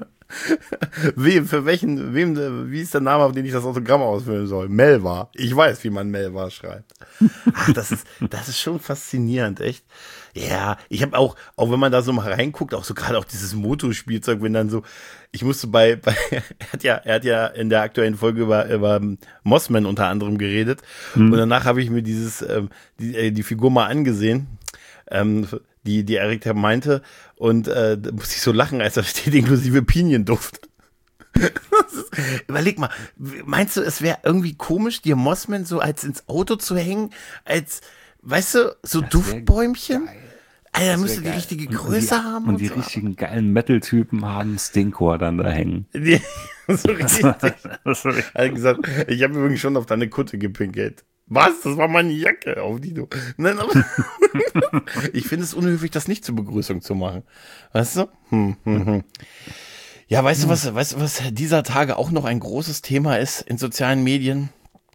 Speaker 2: Wem, für welchen, wem, wie ist der Name, auf den ich das Autogramm ausfüllen soll? Melva. Ich weiß, wie man Melva schreibt. Ach, das ist, das ist schon faszinierend, echt. Ja, ich habe auch, auch wenn man da so mal reinguckt, auch so gerade auch dieses Moto-Spielzeug, wenn dann so, ich musste bei, bei er hat ja, er hat ja in der aktuellen Folge über, über Mossman unter anderem geredet
Speaker 3: Hm.
Speaker 2: und danach habe ich mir dieses, ähm, die, äh, die Figur mal angesehen. Ähm, die, die Erik da meinte, und äh, da musste ich so lachen, als da steht inklusive Pinienduft. Das ist, überleg mal, meinst du, es wäre irgendwie komisch, dir Mossman so als ins Auto zu hängen, als, weißt du, so
Speaker 3: Das wär
Speaker 2: Duftbäumchen?
Speaker 3: geil.
Speaker 2: Alter,
Speaker 3: Das
Speaker 2: müsste
Speaker 3: wär
Speaker 2: die
Speaker 3: geil.
Speaker 2: richtige
Speaker 3: Und
Speaker 2: Größe
Speaker 3: die,
Speaker 2: haben.
Speaker 3: Und die
Speaker 2: so.
Speaker 3: richtigen geilen Metal-Typen haben Stinkor dann da hängen.
Speaker 2: Die, so richtig.
Speaker 3: Das wär-
Speaker 2: Er hat gesagt, ich habe übrigens schon auf deine Kutte gepinkelt. Was? Das war meine Jacke, auf die du. Nein, aber ich finde es unhöflich, das nicht zur Begrüßung zu machen. Weißt du? Hm, hm, hm. Ja, weißt du, was, weißt du, was dieser Tage auch noch ein großes Thema ist in sozialen Medien?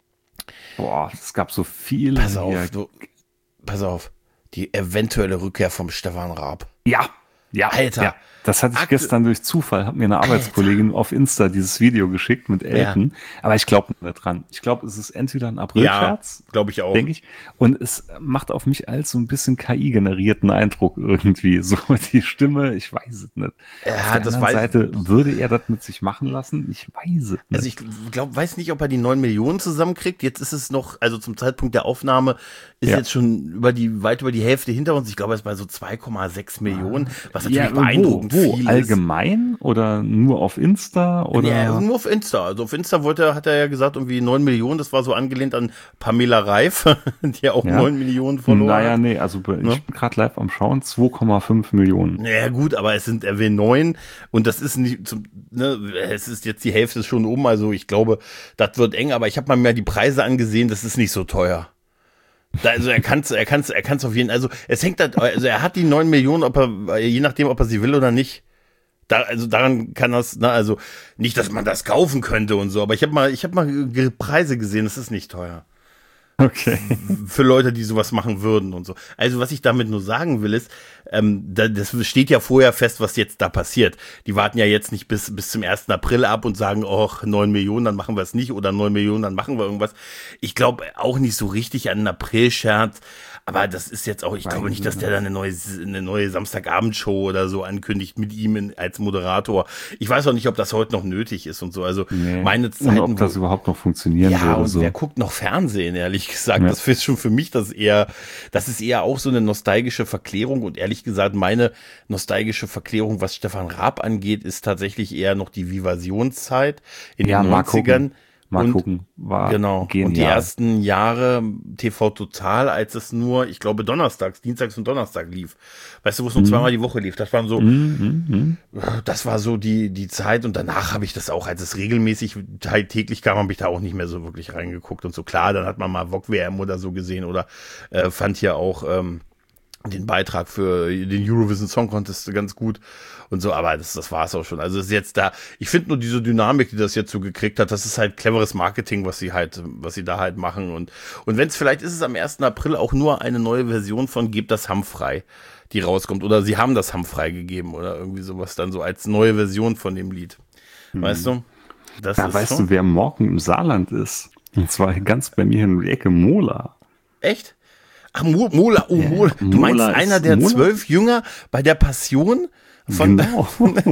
Speaker 3: Boah, es gab so viele.
Speaker 2: Pass auf,
Speaker 3: hier.
Speaker 2: du, pass auf. Die eventuelle Rückkehr vom Stefan Raab.
Speaker 3: Ja, ja,
Speaker 2: Alter.
Speaker 3: Ja. Das hatte ich
Speaker 2: Aktu-
Speaker 3: gestern durch Zufall, hat mir eine Arbeitskollegin auf Insta dieses Video geschickt mit Elton. Aber ich glaube nicht dran. Ich glaube, es ist entweder ein Aprilscherz,
Speaker 2: glaube ich auch.
Speaker 3: denke ich. Und es macht auf mich als so ein bisschen K I-generierten Eindruck irgendwie. So die Stimme, ich weiß es nicht.
Speaker 2: Ja,
Speaker 3: auf der
Speaker 2: das
Speaker 3: anderen
Speaker 2: weiß-
Speaker 3: Seite, würde er das mit sich machen lassen? Ich weiß es nicht.
Speaker 2: Also ich glaube, weiß nicht, ob er die neun Millionen zusammenkriegt. Jetzt ist es noch, also zum Zeitpunkt der Aufnahme ist
Speaker 3: Ja.
Speaker 2: jetzt schon über die, weit über die Hälfte hinter uns. Ich glaube, er ist bei so zwei Komma sechs Millionen, was natürlich
Speaker 3: Ja,
Speaker 2: beeindruckend
Speaker 3: wo, wo?
Speaker 2: viel ist.
Speaker 3: Allgemein oder nur auf Insta? Oder?
Speaker 2: Ja, also nur auf Insta. Also auf Insta wollte er, hat er ja gesagt, irgendwie neun Millionen, das war so angelehnt an Pamela Reif, die ja auch
Speaker 3: Ja.
Speaker 2: neun Millionen verloren
Speaker 3: Naja,
Speaker 2: hat.
Speaker 3: nee, also ich
Speaker 2: Ne?
Speaker 3: bin gerade live am Schauen, zwei Komma fünf Millionen.
Speaker 2: Naja, gut, aber es sind R W neun und das ist nicht, zum, ne, es ist jetzt die Hälfte schon um, also ich glaube, das wird eng, aber ich habe mal mir die Preise angesehen, das ist nicht so teuer. Da, also er kann es, er kann es, er kann es auf jeden Fall, also es hängt halt, also er hat die neun Millionen, ob er, je nachdem, ob er sie will oder nicht. Da, also daran kann das, na, also nicht, dass man das kaufen könnte und so, aber ich habe mal, ich habe mal Ge- Preise gesehen, das ist nicht teuer.
Speaker 3: Okay.
Speaker 2: Für Leute, die sowas machen würden und so. Also was ich damit nur sagen will, ist, ähm, da, das steht ja vorher fest, was jetzt da passiert. Die warten ja jetzt nicht bis bis zum ersten April ab und sagen, oh, neun Millionen, dann machen wir es nicht oder neun Millionen, dann machen wir irgendwas. Ich glaube auch nicht so richtig an einen April-Scherz, aber das ist jetzt auch, ich glaube nicht, dass der da eine neue eine neue Samstagabendshow oder so ankündigt mit ihm in, als Moderator. Ich weiß auch nicht, ob das heute noch nötig ist und so. Also
Speaker 3: Nee.
Speaker 2: meine
Speaker 3: Und
Speaker 2: Zeiten,
Speaker 3: ob das
Speaker 2: wo-
Speaker 3: überhaupt noch funktionieren
Speaker 2: ja,
Speaker 3: würde.
Speaker 2: und
Speaker 3: So.
Speaker 2: wer guckt noch Fernsehen, ehrlich gesagt?
Speaker 3: Ja.
Speaker 2: Das ist schon für mich das eher, das ist eher auch so eine nostalgische Verklärung und ehrlich gesagt, meine nostalgische Verklärung, was Stefan Raab angeht, ist tatsächlich eher noch die Vivationszeit in
Speaker 3: Ja,
Speaker 2: den
Speaker 3: mal
Speaker 2: neunzigern.
Speaker 3: gucken. Mal
Speaker 2: und,
Speaker 3: gucken. War
Speaker 2: Genau.
Speaker 3: genial.
Speaker 2: Und die ersten Jahre T V Total, als es nur, ich glaube, donnerstags, dienstags und Donnerstag lief. Weißt du, wo es nur zweimal die Woche lief? Das waren so,
Speaker 3: Mhm, mhm.
Speaker 2: das war so die, die Zeit und danach habe ich das auch, als es regelmäßig halt täglich kam, habe ich da auch nicht mehr so wirklich reingeguckt und so. Klar, dann hat man mal V O G W M oder so gesehen oder äh, fand hier auch ähm, den Beitrag für den Eurovision Song Contest ganz gut und so, aber das, das war es auch schon. Also es ist jetzt da, ich finde nur diese Dynamik, die das jetzt so gekriegt hat, das ist halt cleveres Marketing, was sie halt, was sie da halt machen und, und wenn es, vielleicht ist es am ersten April auch nur eine neue Version von Gebt das Hamm frei, die rauskommt, oder sie haben das Hamm freigegeben oder irgendwie sowas dann so als neue Version von dem Lied. Hm. Weißt du? Das
Speaker 3: da
Speaker 2: ist
Speaker 3: weißt
Speaker 2: so.
Speaker 3: Du, wer morgen im Saarland ist? Und zwar ganz bei mir in der Ecke, Mola.
Speaker 2: Echt? Ach, Mola, oh, Mola. Du meinst
Speaker 3: Mola
Speaker 2: einer der
Speaker 3: Mola?
Speaker 2: zwölf Jünger bei der Passion? Von
Speaker 3: genau.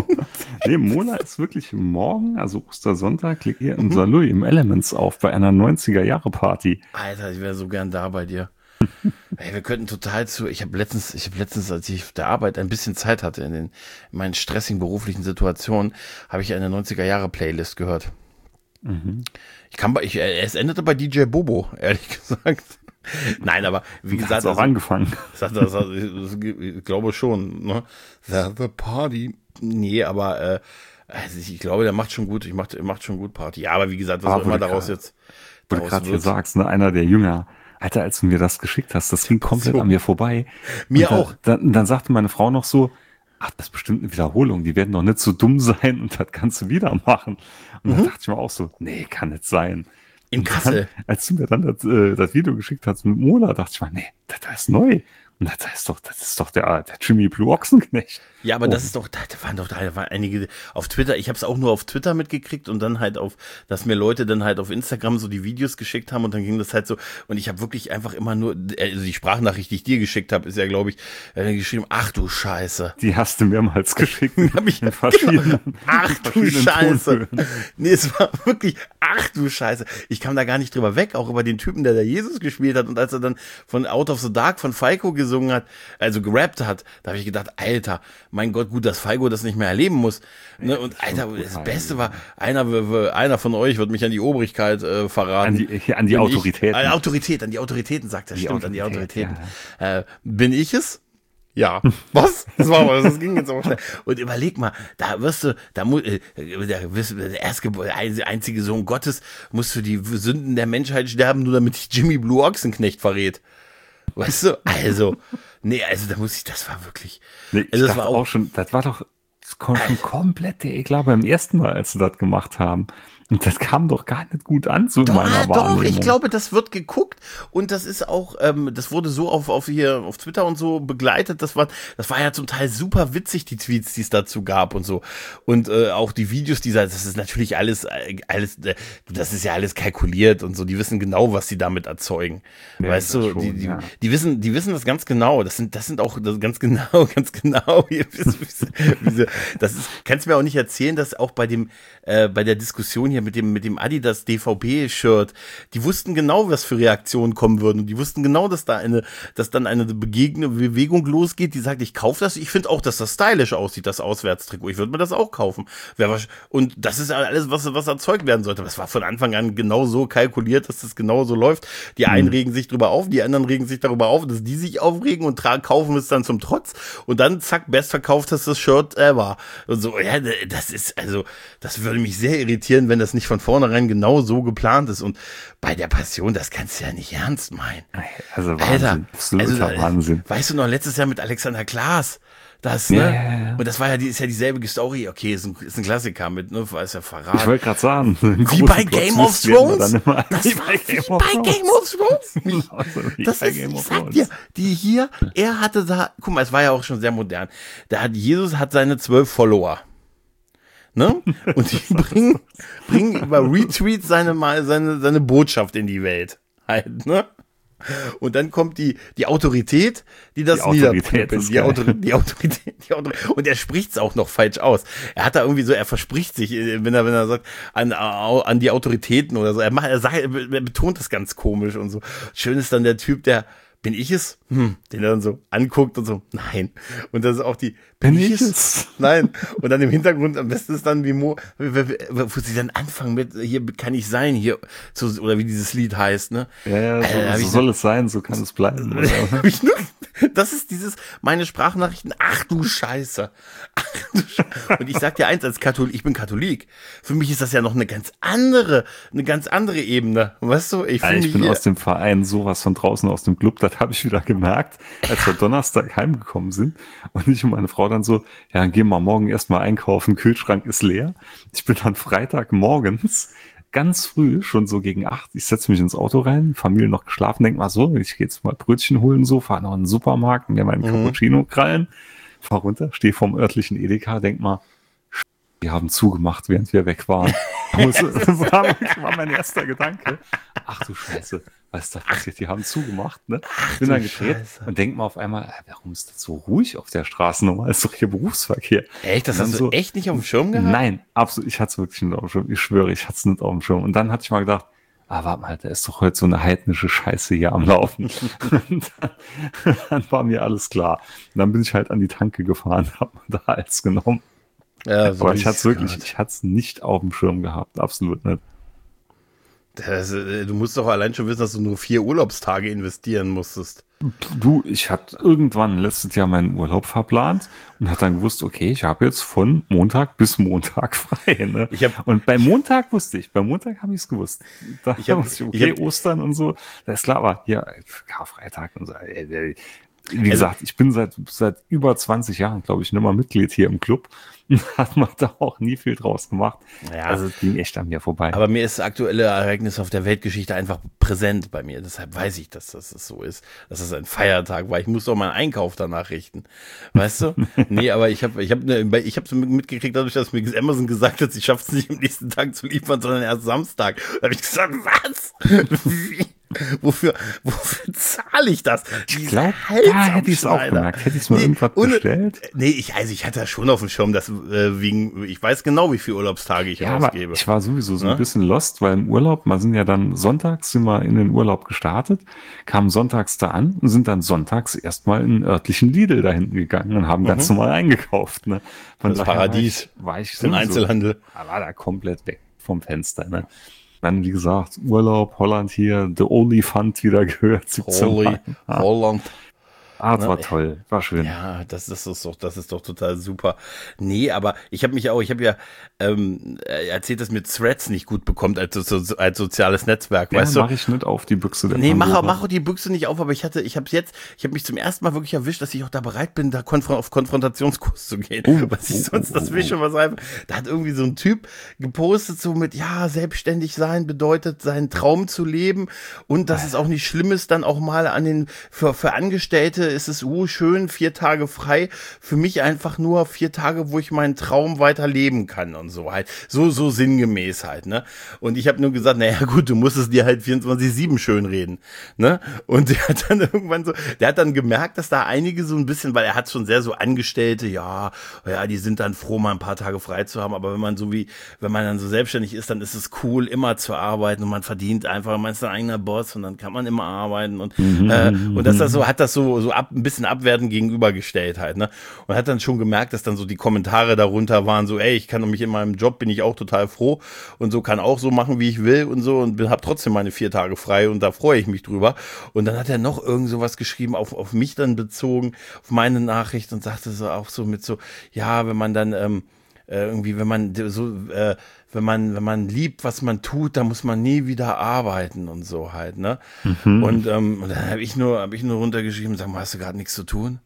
Speaker 3: Nee, Mola ist wirklich morgen, also Ostersonntag, liegt hier in Saarlouis im Elements auf bei einer neunziger-Jahre-Party.
Speaker 2: Alter, ich wäre so gern da bei dir. Ey, wir könnten total zu, ich habe letztens, ich habe letztens, als ich auf der Arbeit ein bisschen Zeit hatte, in den in meinen stressigen beruflichen Situationen, habe ich eine neunziger-Jahre-Playlist gehört. Mhm. Ich kann bei, ich, es endete bei D J Bobo, ehrlich gesagt. Nein, aber wie gesagt,
Speaker 3: hat's auch
Speaker 2: also,
Speaker 3: angefangen.
Speaker 2: Das, das, das, das, ich glaube schon. Ne? The, the Party. Nee, aber äh, also ich, ich glaube, der macht schon gut. Ich macht, macht schon gut Party. Ja, aber wie gesagt, was
Speaker 3: aber
Speaker 2: auch immer daraus
Speaker 3: grad,
Speaker 2: jetzt.
Speaker 3: Wo du gerade hier sagst, ne, einer der Jünger. Alter, als du mir das geschickt hast, das ging komplett so an mir vorbei.
Speaker 2: Mir
Speaker 3: dann,
Speaker 2: auch.
Speaker 3: Dann, dann sagte meine Frau noch so, ach, das ist bestimmt eine Wiederholung. Die werden doch nicht so dumm sein und das kannst du wieder machen. Und mhm. dann dachte ich mir auch so, nee, kann nicht sein.
Speaker 2: In Kassel.
Speaker 3: Dann, als du mir dann das, äh, das Video geschickt hast mit Mola, dachte ich mir, nee, das ist neu. Und das ist doch, das ist doch der, der Jimmy Blue Ochsenknecht.
Speaker 2: Ja, aber
Speaker 3: oh.
Speaker 2: das ist doch, da waren doch da waren einige auf Twitter, ich habe es auch nur auf Twitter mitgekriegt und dann halt auf, dass mir Leute dann halt auf Instagram so die Videos geschickt haben und dann ging das halt so und ich habe wirklich einfach immer nur, also die Sprachnachricht, die ich dir geschickt habe, ist ja, glaube ich, äh, geschrieben, ach du Scheiße.
Speaker 3: Die hast du mehrmals geschickt.
Speaker 2: hab ich in verschiedenen, ach du Scheiße. Nee, es war wirklich, ach du Scheiße. Ich kam da gar nicht drüber weg, auch über den Typen, der da Jesus gespielt hat und als er dann von Out of the Dark von Falco gesungen hat, also gerappt hat, da habe ich gedacht, Alter, mein Gott, gut, dass Falco das nicht mehr erleben muss. Ne? Und Alter, das Beste war, einer, einer von euch wird mich an die Obrigkeit äh, verraten.
Speaker 3: An die, an die Autoritäten.
Speaker 2: Ich, äh, Autorität, an die Autoritäten, sagt er, die stimmt, Autorität, an die Autoritäten. Ja. Äh, bin ich es? Ja. Was? Das war aber, das ging jetzt auch schnell. Und überleg mal, da wirst du, da muss, äh, der, der erstgeborene, einzige Sohn Gottes muss für die Sünden der Menschheit sterben, nur damit ich Jimmy Blue Ochsenknecht verrät. Weißt du? Also, nee, also da muss ich, das war wirklich.
Speaker 3: Nee, ich
Speaker 2: also das
Speaker 3: dachte
Speaker 2: war auch,
Speaker 3: auch schon, das war doch schon komplett der Eklat beim ersten Mal, als sie das gemacht haben. Und das kam doch gar nicht gut an, so
Speaker 2: doch,
Speaker 3: in meiner Wahrnehmung.
Speaker 2: Doch, ich glaube, das wird geguckt und das ist auch, ähm, das wurde so auf, auf hier, auf Twitter und so begleitet, das war, das war ja zum Teil super witzig, die Tweets, die es dazu gab und so. Und äh, auch die Videos dieser, das ist natürlich alles, alles, äh, das ist ja alles kalkuliert und so, die wissen genau, was sie damit erzeugen. Ja, weißt du, schon, die, die, ja. die wissen, die wissen das ganz genau. Das sind, das sind auch das ganz genau, ganz genau. Das ist, kannst du mir auch nicht erzählen, dass auch bei dem, äh, bei der Diskussion hier mit dem, mit dem Adidas D V B-Shirt, die wussten genau, was für Reaktionen kommen würden. Und die wussten genau, dass da eine, dass dann eine Begegnung, Bewegung losgeht, die sagt, ich kaufe das. Ich finde auch, dass das stylisch aussieht, das Auswärtstrikot. Ich würde mir das auch kaufen. Und das ist alles, was, was erzeugt werden sollte. Das war von Anfang an genau so kalkuliert, dass das genau so läuft. Die einen mhm. regen sich drüber auf, die anderen regen sich darüber auf, dass die sich aufregen und tra- kaufen es dann zum Trotz. Und dann, zack, bestverkauftes Shirt ever. Und so, ja, das ist, also, das würde mich sehr irritieren, wenn das nicht von vornherein genau so geplant ist. Und bei der Passion, das kannst du ja nicht ernst meinen.
Speaker 3: Also Wahnsinn,
Speaker 2: Alter,
Speaker 3: absoluter
Speaker 2: also,
Speaker 3: Wahnsinn.
Speaker 2: Weißt du noch, letztes Jahr mit Alexander Klaas, das, ne?
Speaker 3: Ja, ja, ja.
Speaker 2: Und das war ja, die, ist ja dieselbe Story. Okay, ist ein, ist ein Klassiker mit, ne, weiß ja Verrat.
Speaker 3: Ich wollte gerade sagen.
Speaker 2: Wie bei Game of Thrones. Das war wie bei Game of Thrones.
Speaker 3: Also
Speaker 2: das ist, ich sag dir, die hier, er hatte da, guck mal, es war ja auch schon sehr modern. Da hat, Jesus hat seine zwölf Follower. Ne? Und die bringen, bringen über Retweets seine, seine, seine Botschaft in die Welt. Halt, ne? Und dann kommt die, die Autorität, die das niederprägt. Die, Autor, die Autorität, die Autorität. Und er spricht's auch noch falsch aus. Er hat da irgendwie so, er verspricht sich, wenn er, wenn er sagt, an, an die Autoritäten oder so. Er macht, er sagt, er betont das ganz komisch und so. Schön ist dann der Typ, der, bin ich es? Hm, den er dann so anguckt und so, nein. Und das ist auch die,
Speaker 3: bin, bin ich es?
Speaker 2: Nein. Und dann im Hintergrund, am besten ist dann wie Mo, wo sie dann anfangen mit, hier kann ich sein, hier, so, oder wie dieses Lied heißt, ne?
Speaker 3: Ja, ja, so,
Speaker 2: Alter,
Speaker 3: so soll es sein, so kann es bleiben.
Speaker 2: hab ich nur, Das ist dieses, meine Sprachnachrichten, ach du Scheiße. Ach du Scheiße. Und ich sag dir eins, als Katholik, ich bin Katholik. Für mich ist das ja noch eine ganz andere, eine ganz andere Ebene. Weißt du, ich,
Speaker 3: ja, ich bin aus dem Verein sowas von draußen aus dem Club, das habe ich wieder gemerkt, als wir Donnerstag heimgekommen sind und ich und meine Frau dann so, ja, dann gehen wir morgen erstmal einkaufen, Kühlschrank ist leer. Ich bin dann Freitag morgens ganz früh, schon so gegen acht, ich setze mich ins Auto rein, Familie noch geschlafen, denk mal so, ich gehe jetzt mal Brötchen holen, so, fahre noch in den Supermarkt, mir meinen mhm. Cappuccino krallen, fahr runter, stehe vorm örtlichen Edeka, denk mal, die haben zugemacht, während wir weg waren. Das war, war mein erster Gedanke. Ach du Scheiße, was ist da passiert? Die haben zugemacht, ne? Ich bin dann gedreht
Speaker 2: Scheiße.
Speaker 3: und denk mal auf einmal, warum ist das so ruhig auf der Straße? Normal ist doch hier Berufsverkehr.
Speaker 2: Echt? Das hast du
Speaker 3: so,
Speaker 2: echt nicht auf dem Schirm gehabt?
Speaker 3: Nein, absolut. Ich hatte es wirklich nicht auf dem Schirm. Ich schwöre, ich hatte es nicht auf dem Schirm. Und dann hatte ich mal gedacht, ah, warte mal, da ist doch heute so eine heidnische Scheiße hier am Laufen. Und dann, dann war mir alles klar. Und dann bin ich halt an die Tanke gefahren, hab mir da alles genommen. Ja, so aber ich hatte es wirklich, ich hatte es nicht auf dem Schirm gehabt, absolut nicht.
Speaker 2: Das, du musst doch allein schon wissen, dass du nur vier Urlaubstage investieren musstest.
Speaker 3: Du, ich hatte irgendwann letztes Jahr meinen Urlaub verplant und hatte dann gewusst, okay, ich habe jetzt von Montag bis Montag frei. Ne? Ich hab, und bei Montag wusste ich, bei Montag habe ich es gewusst. Da ich hab, wusste ich, okay, ich hab, Ostern und so, das ist klar, aber hier, Karfreitag und so, wie gesagt, also, ich bin seit, seit über zwanzig Jahren, glaube ich, nicht mal Mitglied hier im Club. Hat man da auch nie viel draus gemacht. Ja, also es ging echt an mir vorbei.
Speaker 2: Aber mir ist das aktuelle Ereignis auf der Weltgeschichte einfach präsent bei mir. Deshalb weiß ich, dass das so ist, dass das ein Feiertag war. Ich muss doch meinen Einkauf danach richten. Weißt du? Nee, aber ich habe ich hab ne, ich hab so mitgekriegt, dadurch, dass mir Amazon gesagt hat, sie schafft es nicht am nächsten Tag zu liefern, sondern erst Samstag. Da habe ich gesagt, was? Wie? Wofür, wofür zahle ich das?
Speaker 3: Ich glaube, da hätte ich es auch gemerkt. Hätte ich es mal nee, irgendwas ohne, bestellt?
Speaker 2: Nee, ich, also ich hatte das schon auf dem Schirm, dass äh, wegen, ich weiß genau, wie viele Urlaubstage ich
Speaker 3: ja,
Speaker 2: ausgebe.
Speaker 3: Aber ich war sowieso so ja? ein bisschen lost, weil im Urlaub, wir sind ja dann sonntags, sind wir in den Urlaub gestartet, kamen sonntags da an und sind dann sonntags erstmal in den örtlichen Lidl da hinten gegangen und haben mhm. ganz normal eingekauft. Ne?
Speaker 2: Von das Paradies.
Speaker 3: War ich, war ich
Speaker 2: sowieso, Einzelhandel.
Speaker 3: War da komplett weg vom Fenster, ne? Dann, wie gesagt, Urlaub, Holland hier, The Only Fund wieder gehört.
Speaker 2: Holy, Holland.
Speaker 3: Ah, das war toll, war schön.
Speaker 2: Ja, das, das ist doch, das ist doch total super. Nee, aber ich habe mich auch, ich habe ja ähm, erzählt, dass mir Threads nicht gut bekommt als, so, als soziales Netzwerk,
Speaker 3: ja,
Speaker 2: weißt du?
Speaker 3: Mach ich nicht auf die Büchse. Der
Speaker 2: nee, mach, mach die Büchse nicht auf, aber ich hatte, ich habe jetzt, ich habe mich zum ersten Mal wirklich erwischt, dass ich auch da bereit bin, da konf- auf Konfrontationskurs zu gehen. Oh, was ich oh, sonst, oh, das will schon was einfach. Da hat irgendwie so ein Typ gepostet, so mit, ja, selbstständig sein bedeutet, seinen Traum zu leben und dass es auch nicht schlimm ist, dann auch mal an den, für, für Angestellte ist es uh, schön, vier Tage frei. Für mich einfach nur vier Tage, wo ich meinen Traum weiter leben kann und so halt. So, so sinngemäß halt, ne? Und ich habe nur gesagt, naja gut, du musst es dir halt vierundzwanzig sieben schön reden, ne? Und der hat dann irgendwann so, der hat dann gemerkt, dass da einige so ein bisschen, weil er hat schon sehr so Angestellte, ja, ja, die sind dann froh, mal ein paar Tage frei zu haben, aber wenn man so wie, wenn man dann so selbstständig ist, dann ist es cool, immer zu arbeiten und man verdient einfach, man ist sein eigener Boss und dann kann man immer arbeiten und, mhm, äh, und das, das so, hat das so, so ab, ein bisschen abwertend gegenübergestellt halt, ne? Und hat dann schon gemerkt, dass dann so die Kommentare darunter waren so, ey, ich kann mich in meinem Job, bin ich auch total froh und so, kann auch so machen, wie ich will und so und habe trotzdem meine vier Tage frei und da freue ich mich drüber. Und dann hat er noch irgend sowas geschrieben, auf, auf mich dann bezogen, auf meine Nachricht und sagte so auch so mit so, ja, wenn man dann ähm, irgendwie, wenn man so, äh, wenn man, wenn man liebt, was man tut, dann muss man nie wieder arbeiten und so halt, ne? Mhm. Und, ähm, und dann habe ich nur, habe ich nur runtergeschrieben, sag mal, hast du gerade nichts zu tun?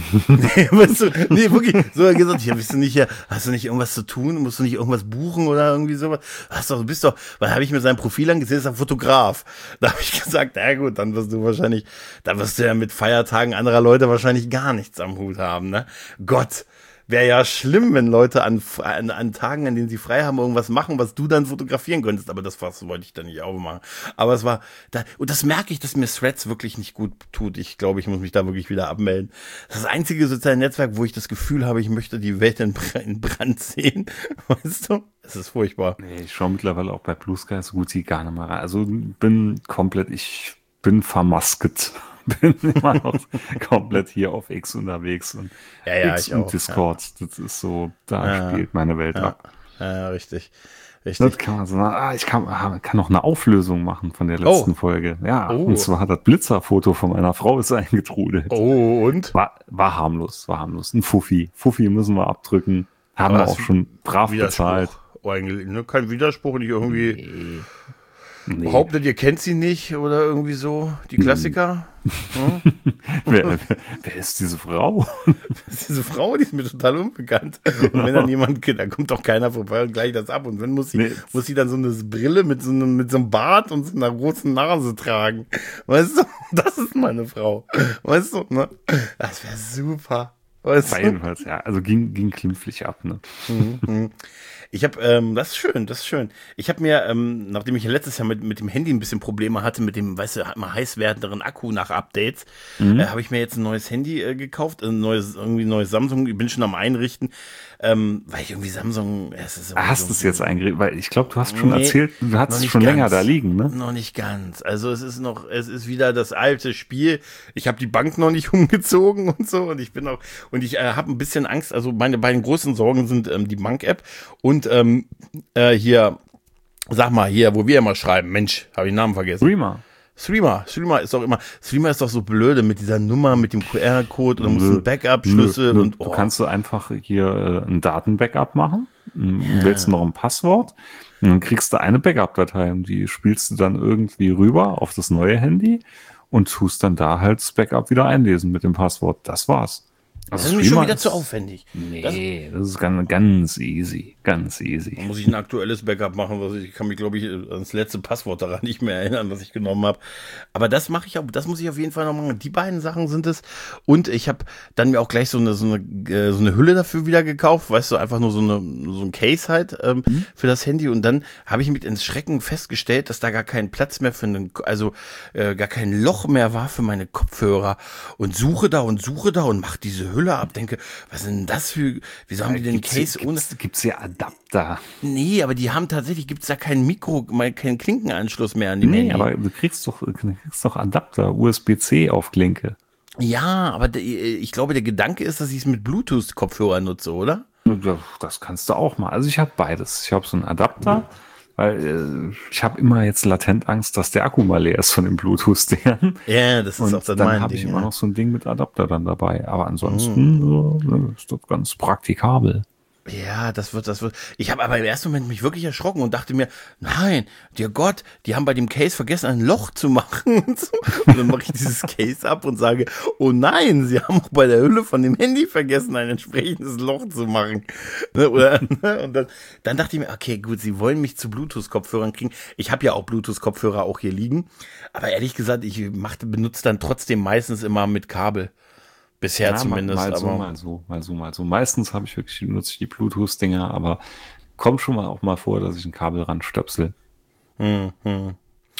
Speaker 2: nee, weißt du, nee, wirklich, so hat er gesagt, ja, bist du nicht, hast du nicht irgendwas zu tun? Musst du nicht irgendwas buchen oder irgendwie sowas? Hast doch, du bist doch, weil habe ich mir sein Profil angesehen, ist ein Fotograf. Da habe ich gesagt, na gut, dann wirst du wahrscheinlich, dann wirst du ja mit Feiertagen anderer Leute wahrscheinlich gar nichts am Hut haben, ne? Gott. Wäre ja schlimm, wenn Leute an, an, an Tagen, an denen sie frei haben, irgendwas machen, was du dann fotografieren könntest. Aber das was wollte ich dann nicht aufmachen. Aber es war, da, und das merke ich, dass mir Threads wirklich nicht gut tut. Ich glaube, ich muss mich da wirklich wieder abmelden. Das ist das einzige soziale Netzwerk, wo ich das Gefühl habe, ich möchte die Welt in, in Brand sehen. Weißt du? Es ist furchtbar.
Speaker 3: Nee, ich schaue mittlerweile auch bei Blue Sky so gut wie gar nicht mehr rein. Also bin komplett, ich bin vermasket. Bin immer noch komplett hier auf X unterwegs und
Speaker 2: ja, ja,
Speaker 3: X
Speaker 2: ich
Speaker 3: und
Speaker 2: auch,
Speaker 3: Discord. Ja. Das ist so, da ja, spielt meine Wel
Speaker 2: ja,
Speaker 3: ab.
Speaker 2: Ja, richtig. Richtig.
Speaker 3: Das kann man so sagen. Ah, ich kann, ah, kann noch eine Auflösung machen von der letzten
Speaker 2: Oh.
Speaker 3: Folge. Ja,
Speaker 2: Oh.
Speaker 3: und zwar hat das Blitzerfoto von meiner Frau ist eingetrudelt.
Speaker 2: Oh, und?
Speaker 3: War, war harmlos, war harmlos. Ein Fuffi. Fuffi müssen wir abdrücken. Haben wir
Speaker 2: Was?
Speaker 3: auch schon brav
Speaker 2: Widerspruch.
Speaker 3: bezahlt.
Speaker 2: Oh, eigentlich, ne? Kein Widerspruch, nicht irgendwie.
Speaker 3: Nee. Nee.
Speaker 2: Behauptet, ihr kennt sie nicht oder irgendwie so, die Klassiker. Hm?
Speaker 3: wer, wer, wer ist diese Frau?
Speaker 2: Das ist diese Frau, die ist mir total unbekannt. Und wenn dann jemand geht, dann kommt doch keiner vorbei und gleicht das ab. Und wenn muss sie,
Speaker 3: Nee.
Speaker 2: muss sie dann so eine Brille mit so einem, mit so einem Bart und so einer großen Nase tragen. Weißt du, das ist meine Frau. Weißt du, ne? Das wäre super. Weißt
Speaker 3: War
Speaker 2: du?
Speaker 3: jedenfalls, ja. Also ging, ging klimpflich ab, ne?
Speaker 2: Mhm. Ich habe, ähm, das ist schön, das ist schön. Ich habe mir, ähm, nachdem ich ja letztes Jahr mit, mit dem Handy ein bisschen Probleme hatte, mit dem, weißt du, immer heiß werdenderen Akku nach Updates,
Speaker 3: Mhm.
Speaker 2: äh, habe ich mir jetzt ein neues Handy äh, gekauft, ein neues, irgendwie ein neues Samsung. Ich bin schon am Einrichten, ähm, weil ich irgendwie Samsung, es ist irgendwie
Speaker 3: Hast
Speaker 2: so-
Speaker 3: du es jetzt eingerichtet? Weil ich glaube, du hast schon
Speaker 2: Nee,
Speaker 3: erzählt, du
Speaker 2: noch
Speaker 3: hattest es
Speaker 2: nicht
Speaker 3: schon länger
Speaker 2: ganz.
Speaker 3: da liegen, ne?
Speaker 2: Noch nicht ganz. Also es ist noch, es ist wieder das alte Spiel. Ich habe die Bank noch nicht umgezogen und so und ich bin auch, und ich äh, habe ein bisschen Angst. Also meine beiden größten Sorgen sind ähm, die Bank-App und ähm, äh, hier, sag mal, hier, wo wir immer schreiben, Mensch, habe ich den Namen vergessen.
Speaker 3: Streamer.
Speaker 2: Streamer, Streamer ist doch immer, Streamer ist doch so blöde mit dieser Nummer, mit dem Q R-Code oder muss
Speaker 3: Nö.
Speaker 2: ein Backup-Schlüssel
Speaker 3: Nö,
Speaker 2: und
Speaker 3: Du
Speaker 2: oh.
Speaker 3: kannst du einfach hier äh, ein Datenbackup machen, ja. Wählst noch ein Passwort und dann kriegst du eine Backup-Datei und die spielst du dann irgendwie rüber auf das neue Handy und tust dann da halt das Backup wieder einlesen mit dem Passwort. Das war's.
Speaker 2: Das
Speaker 3: Also
Speaker 2: ist mir schon
Speaker 3: Streamer
Speaker 2: wieder
Speaker 3: ist-
Speaker 2: zu aufwendig.
Speaker 3: Nee, das, ist ganz, ganz easy, ganz easy.
Speaker 2: Da muss ich ein aktuelles Backup machen, was ich, ich kann mich, glaube ich, ans letzte Passwort daran nicht mehr erinnern, was ich genommen habe. Aber das mache ich auch, das muss ich auf jeden Fall noch machen. Die beiden Sachen sind es. Und ich habe dann mir auch gleich so eine, so eine, äh, so eine Hülle dafür wieder gekauft, weißt du, einfach nur so eine, so ein Case halt ähm,
Speaker 3: Mhm.
Speaker 2: für das Handy. Und dann habe ich mit ins Schrecken festgestellt, dass da gar kein Platz mehr für einen, also äh, gar kein Loch mehr war für meine Kopfhörer. Und suche da und suche da und mache diese Hülle ab, denke, was ist denn das für, wieso haben die denn einen
Speaker 3: Gibt's-
Speaker 2: Case ohne?
Speaker 3: gibt's, gibt's ja Adapter.
Speaker 2: Nee, aber die haben tatsächlich, gibt's da keinen Mikro, mal keinen Klinkenanschluss mehr an dem
Speaker 3: Nee,
Speaker 2: Handy.
Speaker 3: aber du kriegst doch, du kriegst doch Adapter, U S B C auf Klinke.
Speaker 2: Ja, aber der, ich glaube, der Gedanke ist, dass ich es mit Bluetooth-Kopfhörer nutze, oder?
Speaker 3: Das kannst du auch mal. Also ich habe beides. Ich habe so einen Adapter, weil äh, ich habe immer jetzt latent Angst, dass der Akku mal leer ist von den Bluetooth-Dingern.
Speaker 2: Ja, das ist
Speaker 3: Und
Speaker 2: auch dann
Speaker 3: dann
Speaker 2: mein
Speaker 3: habe ich
Speaker 2: Ding.
Speaker 3: immer
Speaker 2: Ja.
Speaker 3: noch so ein Ding mit Adapter dann dabei. Aber ansonsten äh, ist das ganz praktikabel.
Speaker 2: Ja, das wird, das wird. Ich habe aber im ersten Moment mich wirklich erschrocken und dachte mir, nein, dir Gott, die haben bei dem Case vergessen, ein Loch zu machen und so. Und dann mache ich dieses Case ab und sage, oh nein, sie haben auch bei der Hülle von dem Handy vergessen, ein entsprechendes Loch zu machen. Ne, oder, ne? Und dann, dann dachte ich mir, okay, gut, sie wollen mich zu Bluetooth-Kopfhörern kriegen. Ich habe ja auch Bluetooth-Kopfhörer auch hier liegen. Aber ehrlich gesagt, ich mach, benutze dann trotzdem meistens immer mit Kabel. Bisher
Speaker 3: Ja,
Speaker 2: zumindest.
Speaker 3: Mal, mal so,
Speaker 2: aber
Speaker 3: mal so, mal so, mal so. Meistens habe ich wirklich, nutze ich die Bluetooth-Dinger, aber kommt schon mal auch mal vor, dass ich ein Kabel ranstöpsel.
Speaker 2: Hm, hm.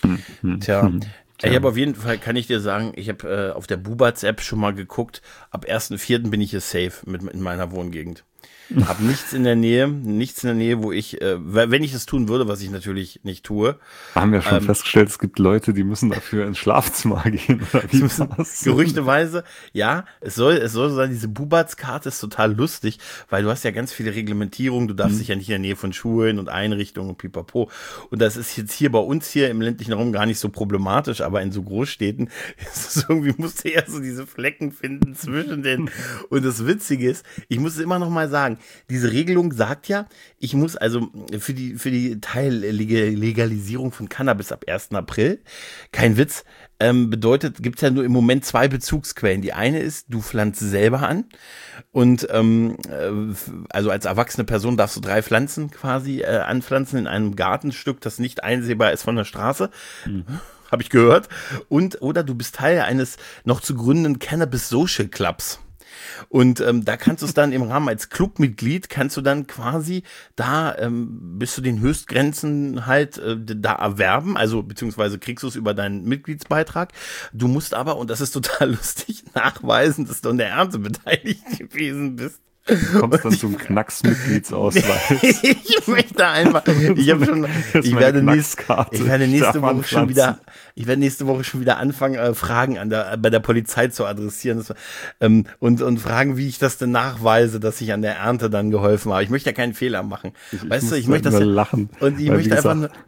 Speaker 3: Hm,
Speaker 2: Tja,
Speaker 3: hm.
Speaker 2: ich habe auf jeden Fall, kann ich dir sagen, ich habe äh, auf der Bubatz-App schon mal geguckt. Ab ersten vierten bin ich hier safe mit, in meiner Wohngegend. Hab nichts in der Nähe, nichts in der Nähe, wo ich, äh, wenn ich es tun würde, was ich natürlich nicht tue.
Speaker 3: Haben wir schon
Speaker 2: Ähm,
Speaker 3: festgestellt, es gibt Leute, die müssen dafür ins Schlafzimmer gehen. Oder wie war's?
Speaker 2: Gerüchteweise, ja, es soll, es soll so sein, diese Bubatz-Karte ist total lustig, weil du hast ja ganz viele Reglementierungen, du darfst dich ja nicht in der Nähe von Schulen und Einrichtungen und pipapo. Und das ist jetzt hier bei uns hier im ländlichen Raum gar nicht so problematisch, aber in so Großstädten ist es irgendwie, musst du eher so diese Flecken finden zwischen den. Und das Witzige ist, ich muss es immer noch mal sagen, diese Regelung sagt ja, ich muss also für die, für die Teillegalisierung von Cannabis ab ersten April, kein Witz, ähm, bedeutet, gibt's ja nur im Moment zwei Bezugsquellen. Die eine ist, du pflanzt selber an und ähm, äh, also als erwachsene Person darfst du drei Pflanzen quasi äh, anpflanzen in einem Gartenstück, das nicht einsehbar ist von der Straße. Mhm. Habe ich gehört. Und oder du bist Teil eines noch zu gründenden Cannabis Social Clubs. Und ähm, da kannst du es dann im Rahmen als Clubmitglied, kannst du dann quasi da ähm, bis zu den Höchstgrenzen halt äh, da erwerben, also beziehungsweise kriegst du es über deinen Mitgliedsbeitrag. Du musst aber, und das ist total lustig, nachweisen, dass du an der Ernte beteiligt gewesen bist.
Speaker 3: Du kommst dann zum Knacks-Mitgliedsausweis.
Speaker 2: Ich möchte einfach, ich habe schon, ich werde, nächst, ich werde nächste Woche schon wieder, ich werde nächste Woche schon wieder anfangen, äh, Fragen an der, bei der Polizei zu adressieren, das, ähm, und, und fragen, wie ich das denn nachweise, dass ich an der Ernte dann geholfen habe. Ich möchte ja keinen Fehler machen.
Speaker 3: Ich,
Speaker 2: weißt
Speaker 3: ich
Speaker 2: du, ich möchte das ja,
Speaker 3: lachen.
Speaker 2: Und ich möchte einfach nur,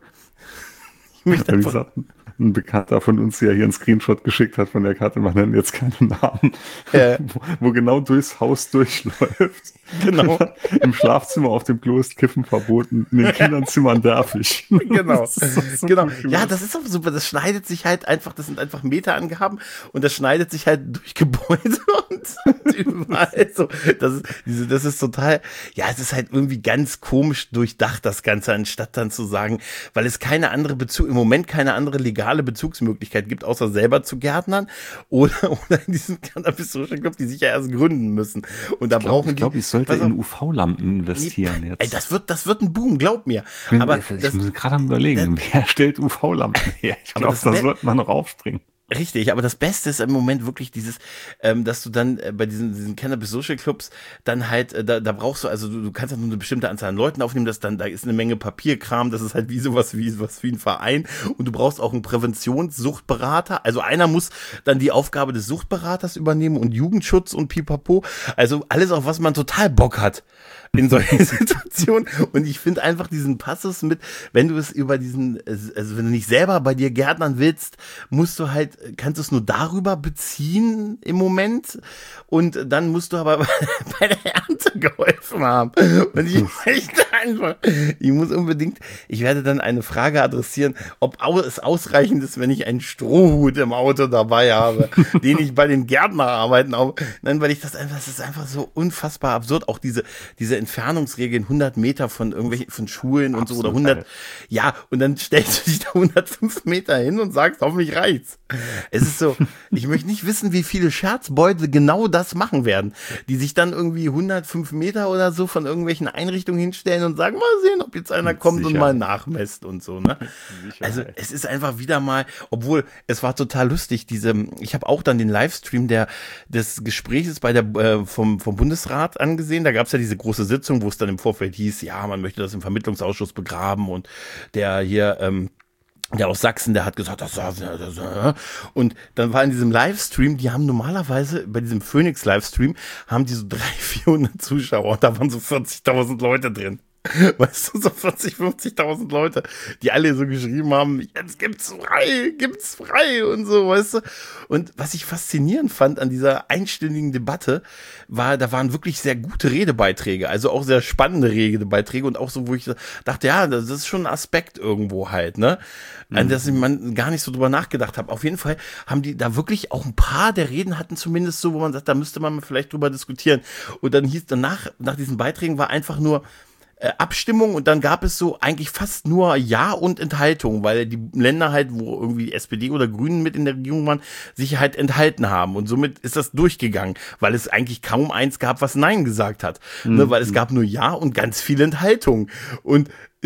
Speaker 2: ich möchte einfach,
Speaker 3: gesagt, ein Bekannter von uns, der hier einen Screenshot geschickt hat von der Karte, man nennt jetzt keinen Namen, äh. wo, wo genau durchs Haus durchläuft.
Speaker 2: Genau.
Speaker 3: Im Schlafzimmer auf dem Klo ist Kiffen verboten, in den Kinderzimmern darf ich.
Speaker 2: Genau.
Speaker 3: Das so
Speaker 2: genau. Ja, das ist auch super. Das schneidet sich halt einfach, das sind einfach Meterangaben und das schneidet sich halt durch Gebäude und, und überall so. Das ist, diese, das ist total, ja, es ist halt irgendwie ganz komisch durchdacht, das Ganze, anstatt dann zu sagen, weil es keine andere Bezug, im Moment keine andere legale Bezugsmöglichkeit gibt, außer selber zu Gärtnern oder, oder in diesen Cannabis-Social Club, die sich ja erst gründen müssen. Und da
Speaker 3: ich glaub,
Speaker 2: brauchen
Speaker 3: ich
Speaker 2: die.
Speaker 3: Glaub, ich sollte in U V-Lampen investieren jetzt.
Speaker 2: Ey, das wird, das wird ein Boom, glaub mir.
Speaker 3: Bin,
Speaker 2: aber
Speaker 3: ich
Speaker 2: das,
Speaker 3: muss gerade am überlegen, das, wer stellt U V-Lampen her? Ich glaube, das, das wird man noch aufspringen.
Speaker 2: Richtig, aber das Beste ist im Moment wirklich dieses, ähm, dass du dann äh, bei diesen, diesen Cannabis-Social-Clubs dann halt, äh, da, da brauchst du, also du, du kannst ja nur eine bestimmte Anzahl an Leuten aufnehmen, das dann, da ist eine Menge Papierkram, das ist halt wie sowas wie, sowas wie ein Verein und du brauchst auch einen Präventionssuchtberater, also einer muss dann die Aufgabe des Suchtberaters übernehmen und Jugendschutz und Pipapo, also alles, auf was man total Bock hat in solchen Situationen. Und ich finde einfach diesen Passus mit, wenn du es über diesen, also wenn du nicht selber bei dir gärtnern willst, musst du halt, kannst du es nur darüber beziehen im Moment und dann musst du aber bei der Ernte geholfen haben. Und ich möchte einfach, ich muss unbedingt, ich werde dann eine Frage adressieren, ob es ausreichend ist, wenn ich einen Strohhut im Auto dabei habe, den ich bei den Gärtnerarbeiten auch, nein, weil ich das einfach, das ist einfach so unfassbar absurd, auch diese, diese Entfernungsregeln hundert Meter von irgendwelchen, von Schulen und Absolut, so oder hundert, Alter. Ja, und dann stellst du dich da hundertfünf Meter hin und sagst, hoffentlich reicht's. Es ist so, ich möchte nicht wissen, wie viele Scherzbeute genau das machen werden, die sich dann irgendwie hundertfünf Meter oder so von irgendwelchen Einrichtungen hinstellen und sagen, mal sehen, ob jetzt einer kommt Sicherheit. Und mal nachmesst und so, ne? Also, es ist einfach wieder mal, obwohl, es war total lustig, diese, ich habe auch dann den Livestream der, des Gesprächs bei der, äh, vom, vom Bundesrat angesehen, da gab's ja diese große Sitzung, wo es dann im Vorfeld hieß, ja, man möchte das im Vermittlungsausschuss begraben und der hier, ähm, der aus Sachsen, der hat gesagt, das, das, das, und dann war in diesem Livestream, die haben normalerweise, bei diesem Phoenix-Livestream, haben die so dreihundert, vierhundert Zuschauer, und da waren so vierzigtausend Leute drin. Weißt du, so vierzig, fünfzigtausend Leute, die alle so geschrieben haben, jetzt gibt's frei, gibt's frei und so, weißt du. Und was ich faszinierend fand an dieser einstündigen Debatte, war, da waren wirklich sehr gute Redebeiträge, also auch sehr spannende Redebeiträge und auch so, wo ich dachte, ja, das ist schon ein Aspekt irgendwo halt, ne, mhm. an das man gar nicht so drüber nachgedacht habe. Auf jeden Fall haben die da wirklich auch ein paar der Reden hatten zumindest so, wo man sagt, da müsste man vielleicht drüber diskutieren. Und dann hieß danach, nach diesen Beiträgen war einfach nur Abstimmung und dann gab es so eigentlich fast nur Ja und Enthaltung, weil die Länder halt, wo irgendwie S P D oder Grünen mit in der Regierung waren, sich halt enthalten haben und somit ist das durchgegangen, weil es eigentlich kaum eins gab, was Nein gesagt hat, mhm. ne, weil es gab nur Ja und ganz viel Enthaltung und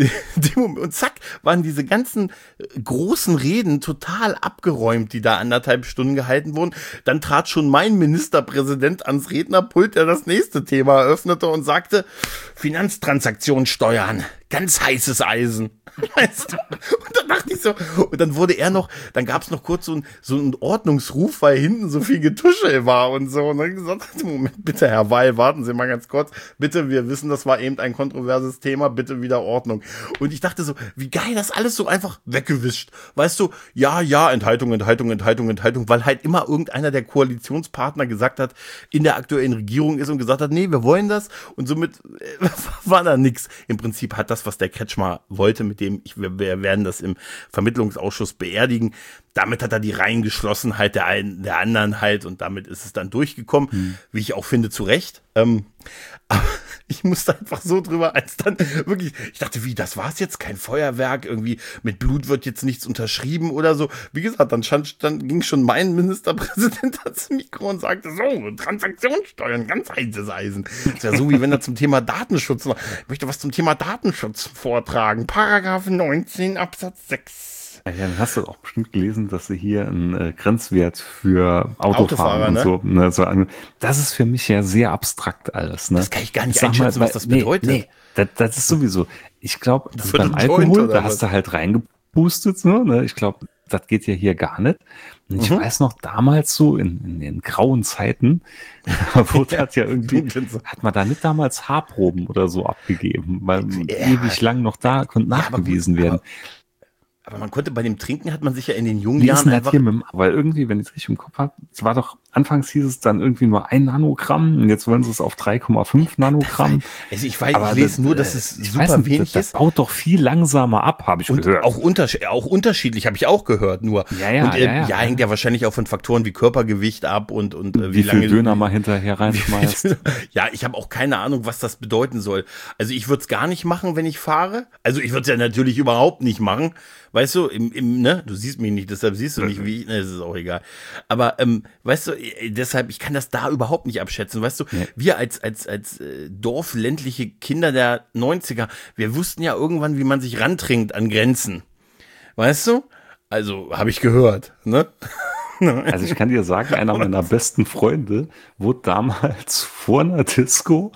Speaker 2: und zack, waren diese ganzen großen Reden total abgeräumt, die da anderthalb Stunden gehalten wurden. Dann trat schon mein Ministerpräsident ans Rednerpult, der das nächste Thema eröffnete und sagte, Finanztransaktionssteuern, ganz heißes Eisen. Weißt du? Und dann dachte ich so, und dann wurde er noch, dann gab es noch kurz so ein, so einen Ordnungsruf, weil hinten so viel Getuschel war und so. Und dann gesagt, Moment, bitte, Herr Weil, warten Sie mal ganz kurz. Bitte, wir wissen, das war eben ein kontroverses Thema, bitte wieder Ordnung. Und ich dachte so, wie geil, das alles so einfach weggewischt. Weißt du, ja, ja, Enthaltung, Enthaltung, Enthaltung, Enthaltung, weil halt immer irgendeiner der Koalitionspartner gesagt hat, in der aktuellen Regierung ist und gesagt hat, nee, wir wollen das. Und somit äh, war da nix. Im Prinzip hat das, was der Kretschmer wollte, mit dem ich, wir, wir werden das im Vermittlungsausschuss beerdigen, damit hat er die Reihengeschlossenheit der einen, der anderen halt und damit ist es dann durchgekommen, hm. wie ich auch finde, zu Recht. Ähm, aber ich musste einfach so drüber, als dann wirklich, ich dachte, wie, das war's jetzt? Kein Feuerwerk, irgendwie mit Blut wird jetzt nichts unterschrieben oder so. Wie gesagt, dann, stand, dann ging schon mein Ministerpräsident ans Mikro und sagte, so, Transaktionssteuern, ganz heißes Eisen. Das wäre so, wie wenn er zum Thema Datenschutz noch, ich möchte was zum Thema Datenschutz vortragen. Paragraph neunzehn Absatz sechs.
Speaker 3: Ja, dann hast du auch bestimmt gelesen, dass sie hier einen äh, Grenzwert für Autofahren
Speaker 2: Autofahrer,
Speaker 3: und
Speaker 2: ne?
Speaker 3: so, ne, so an. Das ist für mich ja sehr abstrakt alles. Ne?
Speaker 2: Das kann ich gar nicht
Speaker 3: Sag
Speaker 2: einschätzen,
Speaker 3: mal,
Speaker 2: was das
Speaker 3: nee,
Speaker 2: bedeutet.
Speaker 3: Nee, das, das ist sowieso. Ich glaube,
Speaker 2: Das
Speaker 3: beim
Speaker 2: wird ein Joint
Speaker 3: Alkohol,
Speaker 2: oder
Speaker 3: da
Speaker 2: was?
Speaker 3: hast du halt reingepustet. So, ne? Ich glaube, das geht ja hier gar nicht. Und ich
Speaker 2: Mhm.
Speaker 3: weiß noch, damals so in, in den grauen Zeiten, da wurde hat ja irgendwie,
Speaker 2: dunklen Zeiten.
Speaker 3: hat man da nicht damals Haarproben oder so abgegeben, weil
Speaker 2: Ja.
Speaker 3: ewig lang noch da konnte
Speaker 2: Ja, aber gut,
Speaker 3: nachgewiesen werden.
Speaker 2: aber- Aber man konnte bei dem Trinken, hat man sich ja in den jungen
Speaker 3: Wie ist
Speaker 2: Jahren
Speaker 3: denn das
Speaker 2: einfach...
Speaker 3: hier mit dem, weil irgendwie, wenn ich es richtig im Kopf habe, es war doch, anfangs hieß es dann irgendwie nur ein Nanogramm und jetzt wollen sie es auf drei Komma fünf Nanogramm.
Speaker 2: Also ich weiß,
Speaker 3: Aber
Speaker 2: ich lese
Speaker 3: das,
Speaker 2: nur, dass
Speaker 3: äh,
Speaker 2: es
Speaker 3: ich
Speaker 2: super
Speaker 3: weiß nicht,
Speaker 2: wenig
Speaker 3: das,
Speaker 2: ist.
Speaker 3: das baut doch viel langsamer ab, habe ich
Speaker 2: Und
Speaker 3: gehört.
Speaker 2: auch, untersch auch unterschiedlich, habe ich auch gehört, nur.
Speaker 3: Ja, ja,
Speaker 2: und äh,
Speaker 3: ja, ja,
Speaker 2: ja, hängt ja wahrscheinlich auch von Faktoren wie Körpergewicht ab und, und äh,
Speaker 3: wie,
Speaker 2: wie
Speaker 3: viel
Speaker 2: lange
Speaker 3: Döner mal hinterher reinschmeißt.
Speaker 2: Ja, ich habe auch keine Ahnung, was das bedeuten soll. Also ich würde es gar nicht machen, wenn ich fahre. Also ich würde es ja natürlich überhaupt nicht machen. Weißt du, im, im, ne, du siehst mich nicht, deshalb siehst du nicht, wie ich, ne, das ist auch egal. Aber, ähm, weißt du, äh, deshalb, ich kann das da überhaupt nicht abschätzen. Weißt du,
Speaker 3: Nee.
Speaker 2: wir als, als, als äh, dorfländliche Kinder der neunziger, wir wussten ja irgendwann, wie man sich rantrinkt an Grenzen. Weißt du? Also, habe ich gehört, ne?
Speaker 3: Also ich kann dir sagen, einer meiner besten Freunde wurde damals vor einer Disco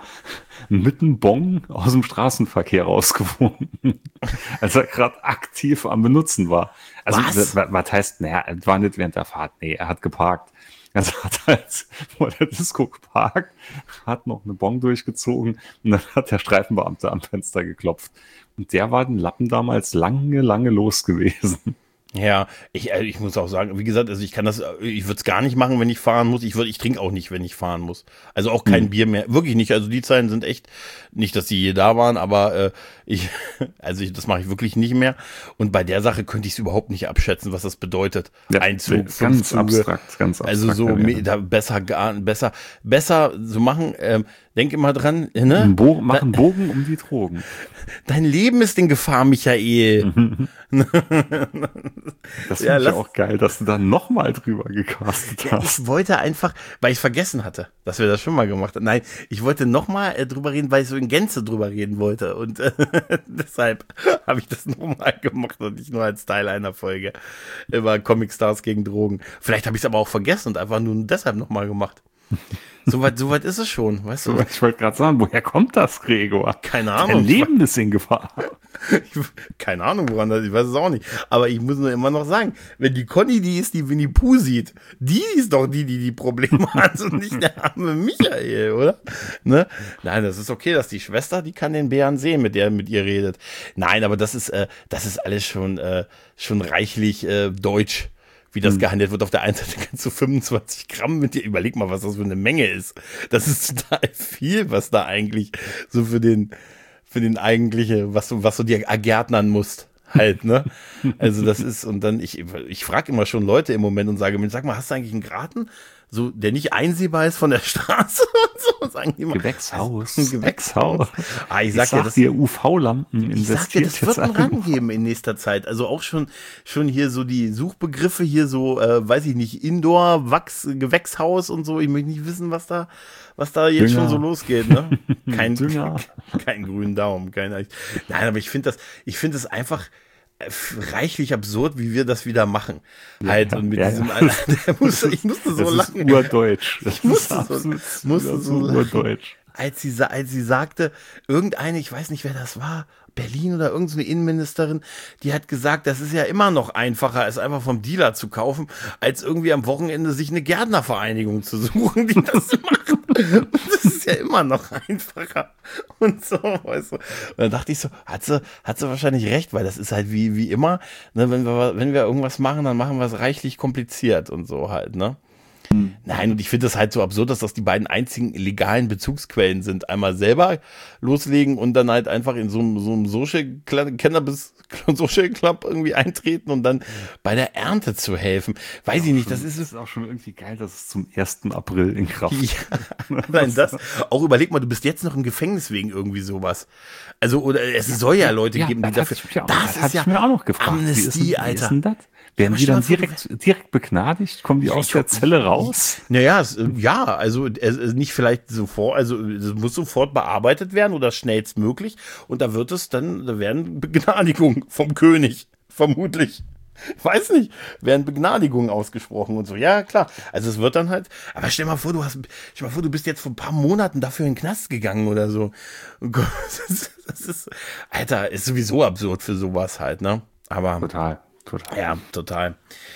Speaker 3: mit einem Bon aus dem Straßenverkehr rausgefunden, als er gerade aktiv am Benutzen war. Also
Speaker 2: Was?
Speaker 3: was, was heißt, naja, es war nicht während der Fahrt, nee, er hat geparkt. Also hat halt vor der Disco geparkt, hat noch eine Bon durchgezogen und dann hat der Streifenbeamte am Fenster geklopft. Und der war den Lappen damals lange, lange los gewesen.
Speaker 2: Ja, ich, äh, ich muss auch sagen, wie gesagt, also ich kann das, äh, ich würde es gar nicht machen, wenn ich fahren muss. Ich würde, ich trinke auch nicht, wenn ich fahren muss. Also auch kein
Speaker 3: Hm.
Speaker 2: Bier mehr, wirklich nicht. Also die Zeiten sind echt, nicht, dass die je da waren, aber äh, ich, also ich, das mache ich wirklich nicht mehr. Und bei der Sache könnte ich es überhaupt nicht abschätzen, was das bedeutet.
Speaker 3: Ja,
Speaker 2: Einzug, fünf
Speaker 3: ganz
Speaker 2: Züge.
Speaker 3: abstrakt, ganz abstrakt.
Speaker 2: Also so
Speaker 3: ja,
Speaker 2: me-
Speaker 3: ja.
Speaker 2: da besser, gar, besser, besser so machen. Ähm, denk immer dran, ne?
Speaker 3: Einen Bogen, mach einen Bogen um die Drogen.
Speaker 2: Dein Leben ist in Gefahr, Michael.
Speaker 3: Das
Speaker 2: Ja,
Speaker 3: finde ich ja
Speaker 2: lass-
Speaker 3: auch geil, dass du da nochmal drüber gecastet
Speaker 2: Ja,
Speaker 3: hast.
Speaker 2: ich wollte einfach, weil ich vergessen hatte, dass wir das schon mal gemacht haben. Nein, ich wollte nochmal äh, drüber reden, weil ich so in Gänze drüber reden wollte. Und äh, deshalb habe ich das nochmal gemacht und nicht nur als Teil einer Folge über Comic Stars gegen Drogen. Vielleicht habe ich es aber auch vergessen und einfach nur deshalb nochmal gemacht. Soweit so weit ist es schon, weißt du?
Speaker 3: Ich wollte gerade sagen, woher kommt das, Gregor?
Speaker 2: Keine
Speaker 3: Dein
Speaker 2: Ahnung.
Speaker 3: Leben ist in Gefahr.
Speaker 2: Ich, keine Ahnung, woran das, ich weiß es auch nicht. Aber ich muss nur immer noch sagen, wenn die Conny die ist, die Winnie Pooh sieht, die ist doch die, die die Probleme hat und nicht der arme Michael, oder? Ne? Nein, das ist okay, dass die Schwester, die kann den Bären sehen, mit der er mit ihr redet. Nein, aber das ist, äh, das ist alles schon, äh, schon reichlich äh, deutsch, wie das gehandelt wird. Auf der einen Seite kannst du fünfundzwanzig Gramm mit dir, überleg mal, was das für eine Menge ist. Das ist total viel, was da eigentlich so für den, für den eigentliche, was du, was du dir ergärtnern musst. Halt, ne? Also das ist, und dann, ich, ich frage immer schon Leute im Moment und sage mir, sag mal, hast du eigentlich einen Garten? So, der nicht einsehbar ist von der Straße und so, sagen die mal.
Speaker 3: Gewächshaus.
Speaker 2: Ein Gewächshaus. Ah, ich sag,
Speaker 3: ich sag
Speaker 2: ja, das,
Speaker 3: dir, U V-Lampen
Speaker 2: ich sag dir,
Speaker 3: investiert
Speaker 2: das wird
Speaker 3: jetzt
Speaker 2: einen
Speaker 3: an.
Speaker 2: Rang geben in nächster Zeit. Also auch schon, schon hier so die Suchbegriffe hier so, äh, weiß ich nicht, Indoor, Wachs, Gewächshaus und so. Ich möchte nicht wissen, was da, was da jetzt
Speaker 3: Dünger.
Speaker 2: schon so losgeht, ne? Kein,
Speaker 3: Dünger.
Speaker 2: kein grünen Daumen, kein, nein, aber ich finde das, ich finde es einfach äh, reichlich absurd, wie wir das wieder machen. Halt, und mit
Speaker 3: ja,
Speaker 2: diesem,
Speaker 3: ja.
Speaker 2: der musste, ich musste so
Speaker 3: Das ist
Speaker 2: lachen.
Speaker 3: urdeutsch. Das
Speaker 2: musste
Speaker 3: ist
Speaker 2: so-
Speaker 3: absolut
Speaker 2: musste
Speaker 3: wieder
Speaker 2: so lachen.
Speaker 3: urdeutsch.
Speaker 2: Als sie, sa- als sie sagte, irgendeine, ich weiß nicht, wer das war, Berlin oder irgendeine so eine Innenministerin, die hat gesagt, das ist ja immer noch einfacher, es einfach vom Dealer zu kaufen, als irgendwie am Wochenende sich eine Gärtnervereinigung zu suchen, die das machen. Und das ist ja immer noch einfacher. Und so, weißt du. Und dann dachte ich so, hat sie, hat sie wahrscheinlich recht, weil das ist halt wie, wie immer, ne, wenn wir, wenn wir irgendwas machen, dann machen wir es reichlich kompliziert und so halt, ne? Nein, und ich finde das halt so absurd, dass das die beiden einzigen legalen Bezugsquellen sind. Einmal selber loslegen und dann halt einfach in so einem, so einem Social Club, Cannabis Social Club irgendwie eintreten und dann bei der Ernte zu helfen. Weiß ich nicht, das ist
Speaker 3: ist auch schon irgendwie geil, dass es zum ersten April in Kraft ist.
Speaker 2: ja, nein, das, auch überleg mal, du bist jetzt noch im Gefängnis wegen irgendwie sowas. Also, oder es soll ja Leute
Speaker 3: Ja,
Speaker 2: geben, die
Speaker 3: das
Speaker 2: dafür,
Speaker 3: hatte ich mir auch,
Speaker 2: das
Speaker 3: das
Speaker 2: ist
Speaker 3: hatte
Speaker 2: ja
Speaker 3: ich mir auch noch gefragt. Wie ist
Speaker 2: Amnestie,
Speaker 3: denn, wie
Speaker 2: Alter.
Speaker 3: ist denn das? Werden
Speaker 2: aber
Speaker 3: die dann
Speaker 2: stell dir mal
Speaker 3: direkt, direkt begnadigt? Kommen die aus
Speaker 2: ich
Speaker 3: der
Speaker 2: hoffe-
Speaker 3: Zelle raus?
Speaker 2: Naja, es, äh, ja, also es ist nicht vielleicht sofort, also es muss sofort bearbeitet werden oder schnellstmöglich und da wird es dann, da werden Begnadigungen vom König, vermutlich. Weiß nicht, werden Begnadigungen ausgesprochen und so. Ja, klar. Also es wird dann halt, aber stell mal vor, du hast, stell mal vor, du bist jetzt vor ein paar Monaten dafür in den Knast gegangen oder so. Und Gott, das ist, das ist, Alter, ist sowieso absurd für sowas halt, ne? Aber.
Speaker 3: Total, total.
Speaker 2: Ja, total.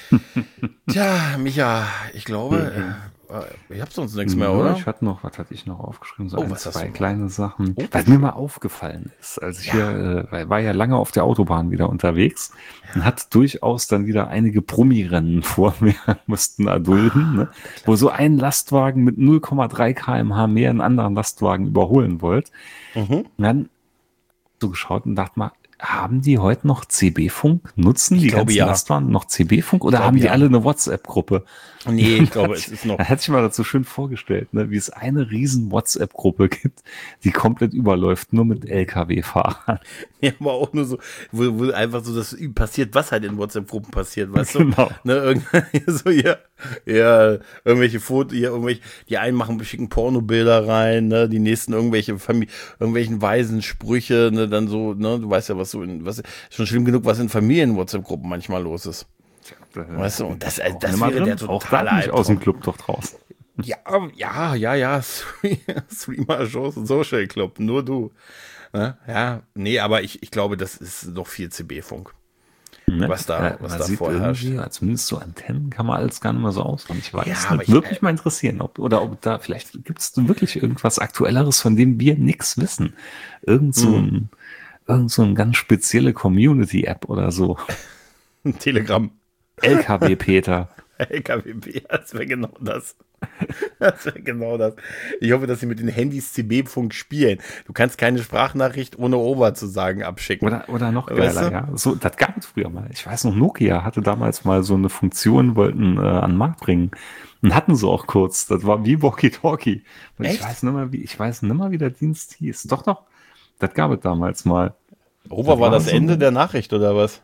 Speaker 2: Tja, Micha, ich glaube, äh, ich hab sonst nichts mehr,
Speaker 3: Ja,
Speaker 2: oder?
Speaker 3: Ich hatte noch, was hatte ich noch aufgeschrieben? So
Speaker 2: Oh,
Speaker 3: ein,
Speaker 2: was hast
Speaker 3: zwei
Speaker 2: du noch?
Speaker 3: kleine Sachen.
Speaker 2: Oh.
Speaker 3: Was mir mal aufgefallen ist, als ich
Speaker 2: Ja.
Speaker 3: hier, äh, war ja lange auf der Autobahn wieder unterwegs und hatte durchaus dann wieder einige Brummirennen vor mir, mussten erdulden, ne? Wo so ein Lastwagen mit null Komma drei Kilometer pro Stunde mehr einen anderen Lastwagen überholen wollte.
Speaker 2: Mhm.
Speaker 3: Und dann so geschaut und dachte mal, haben die heute noch C B-Funk? Nutzen die
Speaker 2: glaube,
Speaker 3: ganzen
Speaker 2: ja.
Speaker 3: Lastwagen noch C B-Funk oder
Speaker 2: glaube,
Speaker 3: haben die
Speaker 2: ja.
Speaker 3: alle eine WhatsApp-Gruppe?
Speaker 2: Nee, ich glaube, es ist noch.
Speaker 3: Da hätte ich mal dazu schön vorgestellt, ne, wie es eine riesen WhatsApp-Gruppe gibt, die komplett überläuft, nur mit L K W-Fahrern.
Speaker 2: Ja, aber auch nur so, wo, wo einfach so das passiert, was halt in WhatsApp-Gruppen passiert, weißt du?
Speaker 3: Genau.
Speaker 2: Ne, irgendwann so hier, ja, irgendwelche Fotos, hier, irgendwelche, die einen machen, schicken Pornobilder rein, ne, die nächsten irgendwelche Familie, irgendwelchen weisen Sprüche, ne, dann so, ne, du weißt ja, was so in, was, schon schlimm genug, was in Familien-WhatsApp-Gruppen manchmal los ist. Weißt du, und das, das, das wäre der
Speaker 3: auch
Speaker 2: totale
Speaker 3: da bin ich aus dem
Speaker 2: Albtraum.
Speaker 3: Club doch draus.
Speaker 2: Ja, ja, ja, ja, Streamer Social Club, nur du. Ne? Ja, nee, aber ich, ich glaube, das ist noch viel C B-Funk.
Speaker 3: Ne?
Speaker 2: Was da-
Speaker 3: Ja,
Speaker 2: was
Speaker 3: man
Speaker 2: da
Speaker 3: sieht
Speaker 2: vorherrscht.
Speaker 3: irgendwie, zumindest so Antennen kann man alles gar nicht mehr so ausmachen. Ich weiß
Speaker 2: Ja,
Speaker 3: nicht.
Speaker 2: aber ich-
Speaker 3: Würde mich mal interessieren, ob, oder ob da, vielleicht gibt es wirklich irgendwas Aktuelleres, von dem wir nichts wissen. Irgend so ein, irgend so eine ganz spezielle Community-App oder so.
Speaker 2: Telegram.
Speaker 3: L K W-Peter.
Speaker 2: L K W B, das wäre genau das. Das wäre genau das. Ich hoffe, dass sie mit den Handys C B-Funk spielen. Du kannst keine Sprachnachricht ohne Over zu sagen abschicken.
Speaker 3: Oder, oder noch
Speaker 2: Weißt
Speaker 3: geiler,
Speaker 2: du?
Speaker 3: ja. So, das gab es früher mal. Ich weiß noch, Nokia hatte damals mal so eine Funktion, wollten äh, an den Markt bringen. Und hatten sie auch kurz. Das war wie Walkie-Talkie. Und ich
Speaker 2: Echt?
Speaker 3: weiß nicht mehr, wie, ich weiß nicht mehr, wie der Dienst hieß. Doch, doch. Das gab es damals mal.
Speaker 2: Over war das
Speaker 3: so-
Speaker 2: Ende der Nachricht, oder was?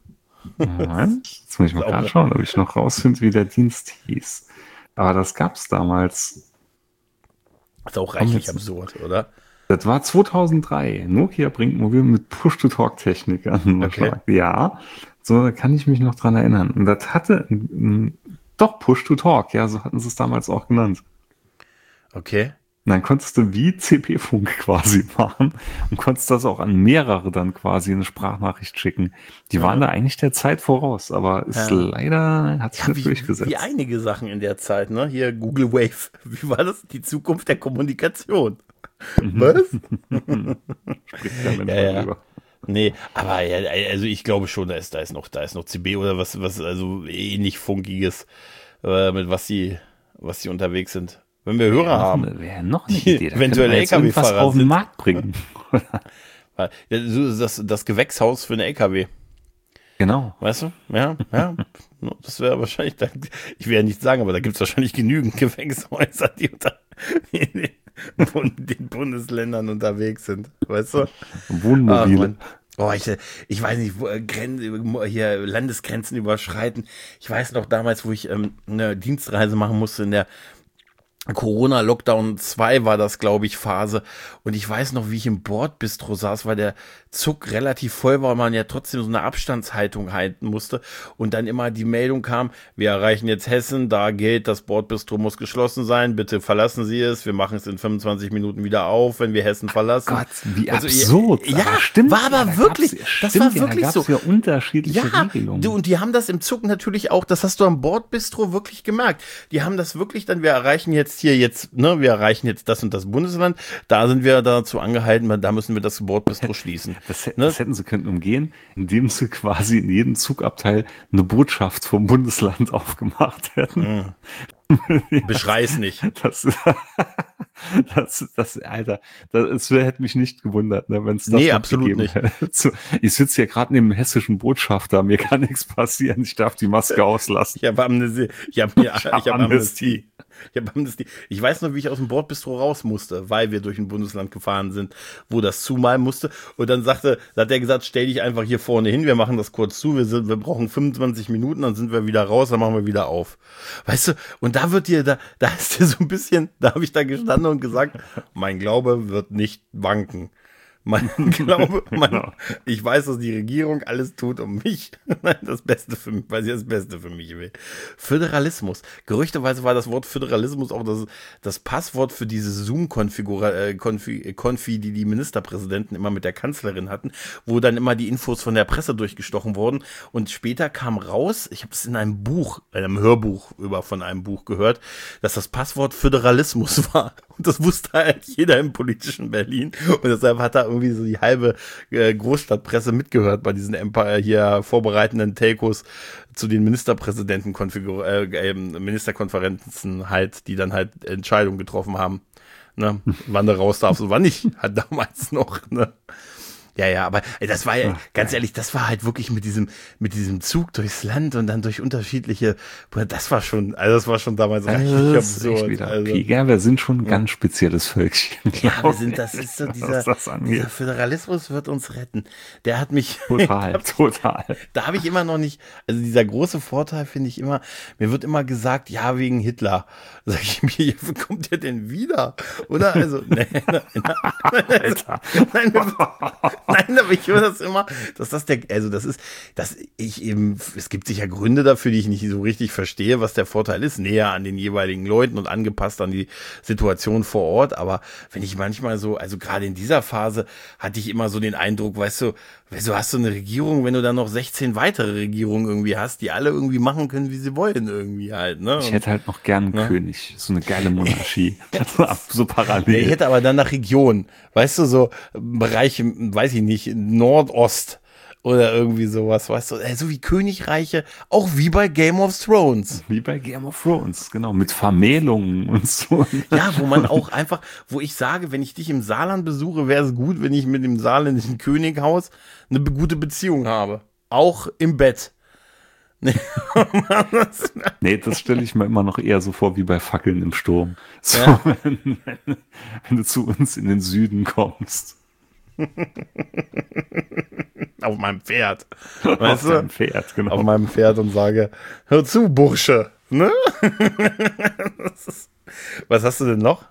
Speaker 3: Moment, jetzt muss ich mal gerade schauen, ob ich noch rausfinde, wie der Dienst hieß. Aber das gab es damals.
Speaker 2: Das ist auch reichlich
Speaker 3: jetzt-
Speaker 2: absurd, oder?
Speaker 3: Das war zweitausenddrei. Nokia bringt Mobil mit Push-to-Talk-Technik an den
Speaker 2: Okay.
Speaker 3: Markt. Ja, so da kann ich mich noch dran erinnern. Und das hatte mm, doch Push-to-Talk, ja, so hatten sie es damals auch genannt.
Speaker 2: Okay.
Speaker 3: Und dann konntest du wie C P-Funk quasi machen und konntest das auch an mehrere dann quasi eine Sprachnachricht schicken. Die waren da eigentlich der Zeit voraus, aber ist
Speaker 2: Ja.
Speaker 3: leider, hat sich
Speaker 2: Ja,
Speaker 3: nicht
Speaker 2: wie,
Speaker 3: durchgesetzt.
Speaker 2: wie einige Sachen in der Zeit, ne? Hier Google Wave. Wie war das? Die Zukunft der Kommunikation. Was?
Speaker 3: Spricht der Mensch
Speaker 2: Ja, ja.
Speaker 3: darüber.
Speaker 2: Nee, aber ja, also ich glaube schon, da ist, da ist noch, da ist noch C B oder was, was, also ähnlich Funkiges, äh, mit was sie, was sie unterwegs sind. Wenn wir Hörer haben.
Speaker 3: Wäre noch eine
Speaker 2: Die
Speaker 3: Idee. Da
Speaker 2: eventuell
Speaker 3: könnte man jetzt irgendwas
Speaker 2: L K W-Fahrer
Speaker 3: auf den
Speaker 2: sind.
Speaker 3: Markt bringen.
Speaker 2: Ja, so das, das Gewächshaus für eine L K W.
Speaker 3: Genau.
Speaker 2: Weißt du? Ja, ja. Das wäre wahrscheinlich, da, ich will ja nicht sagen, aber da gibt es wahrscheinlich genügend Gewächshäuser, die unter in den, den Bundesländern unterwegs sind. Weißt du?
Speaker 3: Wohnmobile.
Speaker 2: Ah, Mann. Oh, ich, ich weiß nicht, wo, äh, Gren hier Landesgrenzen überschreiten. Ich weiß noch damals, wo ich ähm, eine Dienstreise machen musste in der Corona-Lockdown zwei war das, glaube ich, Phase. Und ich weiß noch, wie ich im Bordbistro saß, weil der Zug relativ voll war und man ja trotzdem so eine Abstandshaltung halten musste. Und dann immer die Meldung kam, wir erreichen jetzt Hessen, da gilt, das Bordbistro muss geschlossen sein, bitte verlassen Sie es, wir machen es in fünfundzwanzig Minuten wieder auf, wenn wir Hessen verlassen.
Speaker 3: Gott, wie
Speaker 2: Also,
Speaker 3: absurd.
Speaker 2: Ja,
Speaker 3: Aber stimmt,
Speaker 2: war aber
Speaker 3: ja, da
Speaker 2: wirklich,
Speaker 3: gab's-
Speaker 2: das
Speaker 3: stimmt,
Speaker 2: war
Speaker 3: ja,
Speaker 2: wirklich
Speaker 3: da
Speaker 2: so.
Speaker 3: gab's ja unterschiedliche
Speaker 2: Ja,
Speaker 3: Regelungen.
Speaker 2: du, und die haben das im Zug natürlich auch, das hast du am Bordbistro wirklich gemerkt. Die haben das wirklich dann, wir erreichen jetzt hier jetzt, ne, wir erreichen jetzt das und das Bundesland, da sind wir dazu angehalten, da müssen wir das Bordbistro schließen.
Speaker 3: Das,
Speaker 2: Ne?
Speaker 3: das hätten sie können umgehen, indem sie quasi in jedem Zugabteil eine Botschaft vom Bundesland aufgemacht hätten.
Speaker 2: Beschrei's nicht.
Speaker 3: Das, das, das, Alter, das, das hätte mich nicht gewundert, ne, wenn es das
Speaker 2: Nee,
Speaker 3: noch
Speaker 2: absolut
Speaker 3: gegeben
Speaker 2: nicht.
Speaker 3: hätte. So, ich sitze hier gerade neben dem hessischen Botschafter, mir kann nichts passieren, ich darf die Maske auslassen.
Speaker 2: Ich habe Amnesie. Ich habe mir, ich
Speaker 3: Ich
Speaker 2: hab
Speaker 3: hab
Speaker 2: Amnestie. Ich habe Amnestie. Ich weiß noch, wie ich aus dem Bordbistro raus musste, weil wir durch ein Bundesland gefahren sind, wo das zumalen musste. Und dann sagte, da hat er gesagt, stell dich einfach hier vorne hin, wir machen das kurz zu, wir sind, wir brauchen fünfundzwanzig Minuten, dann sind wir wieder raus, dann machen wir wieder auf. Weißt du, und da wird dir, da, da ist dir so ein bisschen, da habe ich da gestanden und gesagt, mein Glaube wird nicht wanken. Man glaube, man,
Speaker 3: Genau.
Speaker 2: ich weiß, dass die Regierung alles tut, um mich, das Beste für mich, weil sie das Beste für mich will. Föderalismus. Gerüchteweise war das Wort Föderalismus auch das, das Passwort für diese Zoom-Konfi, äh, Konfi, Konfi, die die Ministerpräsidenten immer mit der Kanzlerin hatten, wo dann immer die Infos von der Presse durchgestochen wurden. Und später kam raus, ich habe es in einem Buch, in einem Hörbuch über von einem Buch gehört, dass das Passwort Föderalismus war. Und das wusste halt jeder im politischen Berlin. Und deshalb hat da irgendwie so die halbe äh, Großstadtpresse mitgehört bei diesen Empire hier vorbereitenden Telcos zu den Ministerpräsidenten äh, äh, Ministerkonferenzen halt, die dann halt Entscheidungen getroffen haben, ne, wann du raus darfst und wann nicht, halt damals noch, ne. Ja, ja, aber das war ja, ganz ehrlich, das war halt wirklich mit diesem, mit diesem Zug durchs Land und dann durch unterschiedliche, das war schon, also das war schon damals
Speaker 3: Also,
Speaker 2: richtig
Speaker 3: das ist echt
Speaker 2: absurd.
Speaker 3: wieder
Speaker 2: Also,
Speaker 3: ja, wir sind schon ein ganz spezielles Völkchen.
Speaker 2: ja, wir
Speaker 3: glaub
Speaker 2: sind,
Speaker 3: ich,
Speaker 2: das ist so
Speaker 3: was
Speaker 2: dieser,
Speaker 3: das angeht.
Speaker 2: dieser Föderalismus wird uns retten. Der hat mich,
Speaker 3: Total, total.
Speaker 2: da habe ich immer noch nicht, also dieser große Vorteil finde ich immer, mir wird immer gesagt, ja, wegen Hitler. Sag ich mir, wo kommt der denn wieder? Oder? Also, nein, nein, nein,
Speaker 3: Alter.
Speaker 2: nein, nein, aber ich höre das immer, dass das der, also das ist, dass ich eben, es gibt sicher Gründe dafür, die ich nicht so richtig verstehe, was der Vorteil ist, näher an den jeweiligen Leuten und angepasst an die Situation vor Ort, aber wenn ich manchmal so, also gerade in dieser Phase hatte ich immer so den Eindruck, weißt du, wieso hast du eine Regierung, wenn du dann noch sechzehn weitere Regierungen irgendwie hast, die alle irgendwie machen können, wie sie wollen irgendwie halt, ne?
Speaker 3: Ich hätte halt noch gern einen
Speaker 2: Ja.
Speaker 3: König, so eine geile Monarchie, so parallel.
Speaker 2: Nee, ich hätte aber dann nach Region, weißt du, so Bereiche, weiß ich nicht, Nordost oder irgendwie sowas, weißt du, äh, so wie Königreiche, auch wie bei Game of Thrones.
Speaker 3: Wie bei Game of Thrones, genau, mit Vermählungen und so.
Speaker 2: Ja, wo man auch einfach, wo ich sage, wenn ich dich im Saarland besuche, wäre es gut, wenn ich mit dem saarländischen Könighaus eine be- gute Beziehung habe. Auch im Bett.
Speaker 3: Nee, das stelle ich mir immer noch eher so vor wie bei Fackeln im Sturm. So,
Speaker 2: Ja.
Speaker 3: wenn, wenn, wenn du zu uns in den Süden kommst.
Speaker 2: Auf meinem Pferd.
Speaker 3: Auf
Speaker 2: Weißt du?
Speaker 3: deinem Pferd, genau.
Speaker 2: Auf meinem Pferd und sage, hör zu, Bursche. Ne? Das ist- Was hast du denn noch?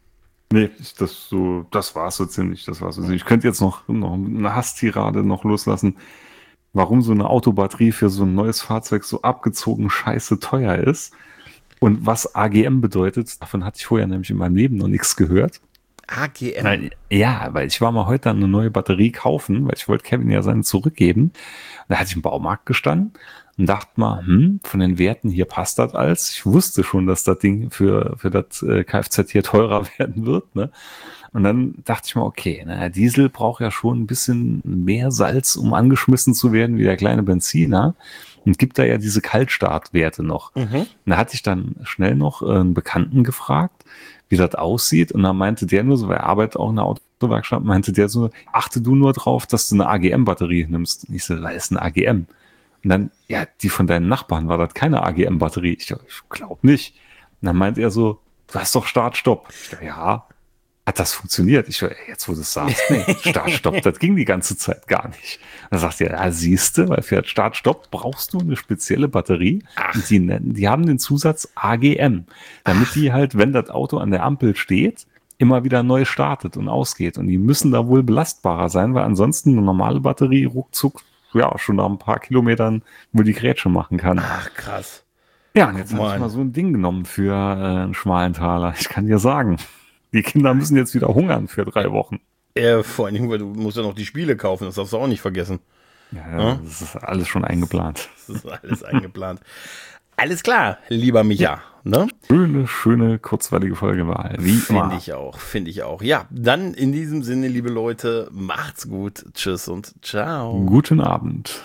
Speaker 3: Nee, ich- das so, das war's so ziemlich, das war's so ziemlich. Ich könnte jetzt noch, noch eine Hasstirade noch loslassen, warum so eine Autobatterie für so ein neues Fahrzeug so abgezogen scheiße teuer ist und was A G M bedeutet. Davon hatte ich vorher nämlich in meinem Leben noch nichts gehört.
Speaker 2: A G M.
Speaker 3: Weil, ja, weil ich war mal heute eine neue Batterie kaufen, weil ich wollte Kevin ja seine zurückgeben. Da hatte ich im Baumarkt gestanden und dachte mal, hm, von den Werten hier passt das als. Ich wusste schon, dass das Ding für, für das äh, Kfz hier teurer werden wird, ne? Und dann dachte ich mir, okay, na, Diesel braucht ja schon ein bisschen mehr Salz, um angeschmissen zu werden wie der kleine Benziner. Und gibt da ja diese Kaltstartwerte noch.
Speaker 2: Mhm.
Speaker 3: Und da hatte ich dann schnell noch äh, einen Bekannten gefragt, wie das aussieht. Und dann meinte der nur so, weil er arbeitet auch in der Autowerkstatt, meinte der so, achte du nur drauf, dass du eine A G M-Batterie nimmst. Und ich so, was ist eine A G M? Und dann, ja, die von deinen Nachbarn, war das keine A G M-Batterie? Ich, so, ich glaube nicht. Und dann meint er so, du hast doch Start-Stopp. Ich so, ja. Hat das funktioniert? Ich so, ey, jetzt wo du es sagst, nee, Start-Stopp, das ging die ganze Zeit gar nicht. Dann sagt er, ja, siehste, weil für Start-Stopp brauchst du eine spezielle Batterie.
Speaker 2: Ach.
Speaker 3: Und die, nennen- die haben den Zusatz A G M, damit die halt, wenn das Auto an der Ampel steht, immer wieder neu startet und ausgeht. Und die müssen da wohl belastbarer sein, weil ansonsten eine normale Batterie ruckzuck, ja, schon nach ein paar Kilometern wohl die Grätsche machen kann.
Speaker 2: Ach, krass.
Speaker 3: Ja, und jetzt
Speaker 2: Guck
Speaker 3: habe
Speaker 2: mal
Speaker 3: ich
Speaker 2: an.
Speaker 3: mal so ein Ding genommen für äh, einen schmalen Taler. Ich kann dir sagen, die Kinder müssen jetzt wieder hungern für drei Wochen.
Speaker 2: Äh, vor allen Dingen, weil du musst ja noch die Spiele kaufen, das darfst du auch nicht vergessen.
Speaker 3: Ja, ja, das ist alles schon eingeplant.
Speaker 2: Das ist alles eingeplant. Alles klar, lieber Micha. Ne?
Speaker 3: Schöne, schöne, kurzweilige Folge war. Wie immer.
Speaker 2: Finde ich auch, finde ich auch. Ja, dann in diesem Sinne, liebe Leute, macht's gut. Tschüss und ciao.
Speaker 3: Guten Abend.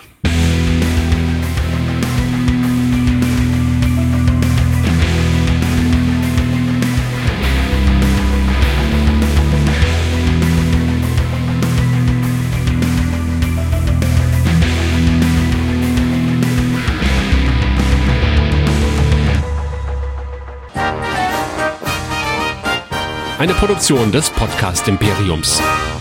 Speaker 4: Eine Produktion des Podcast Imperiums.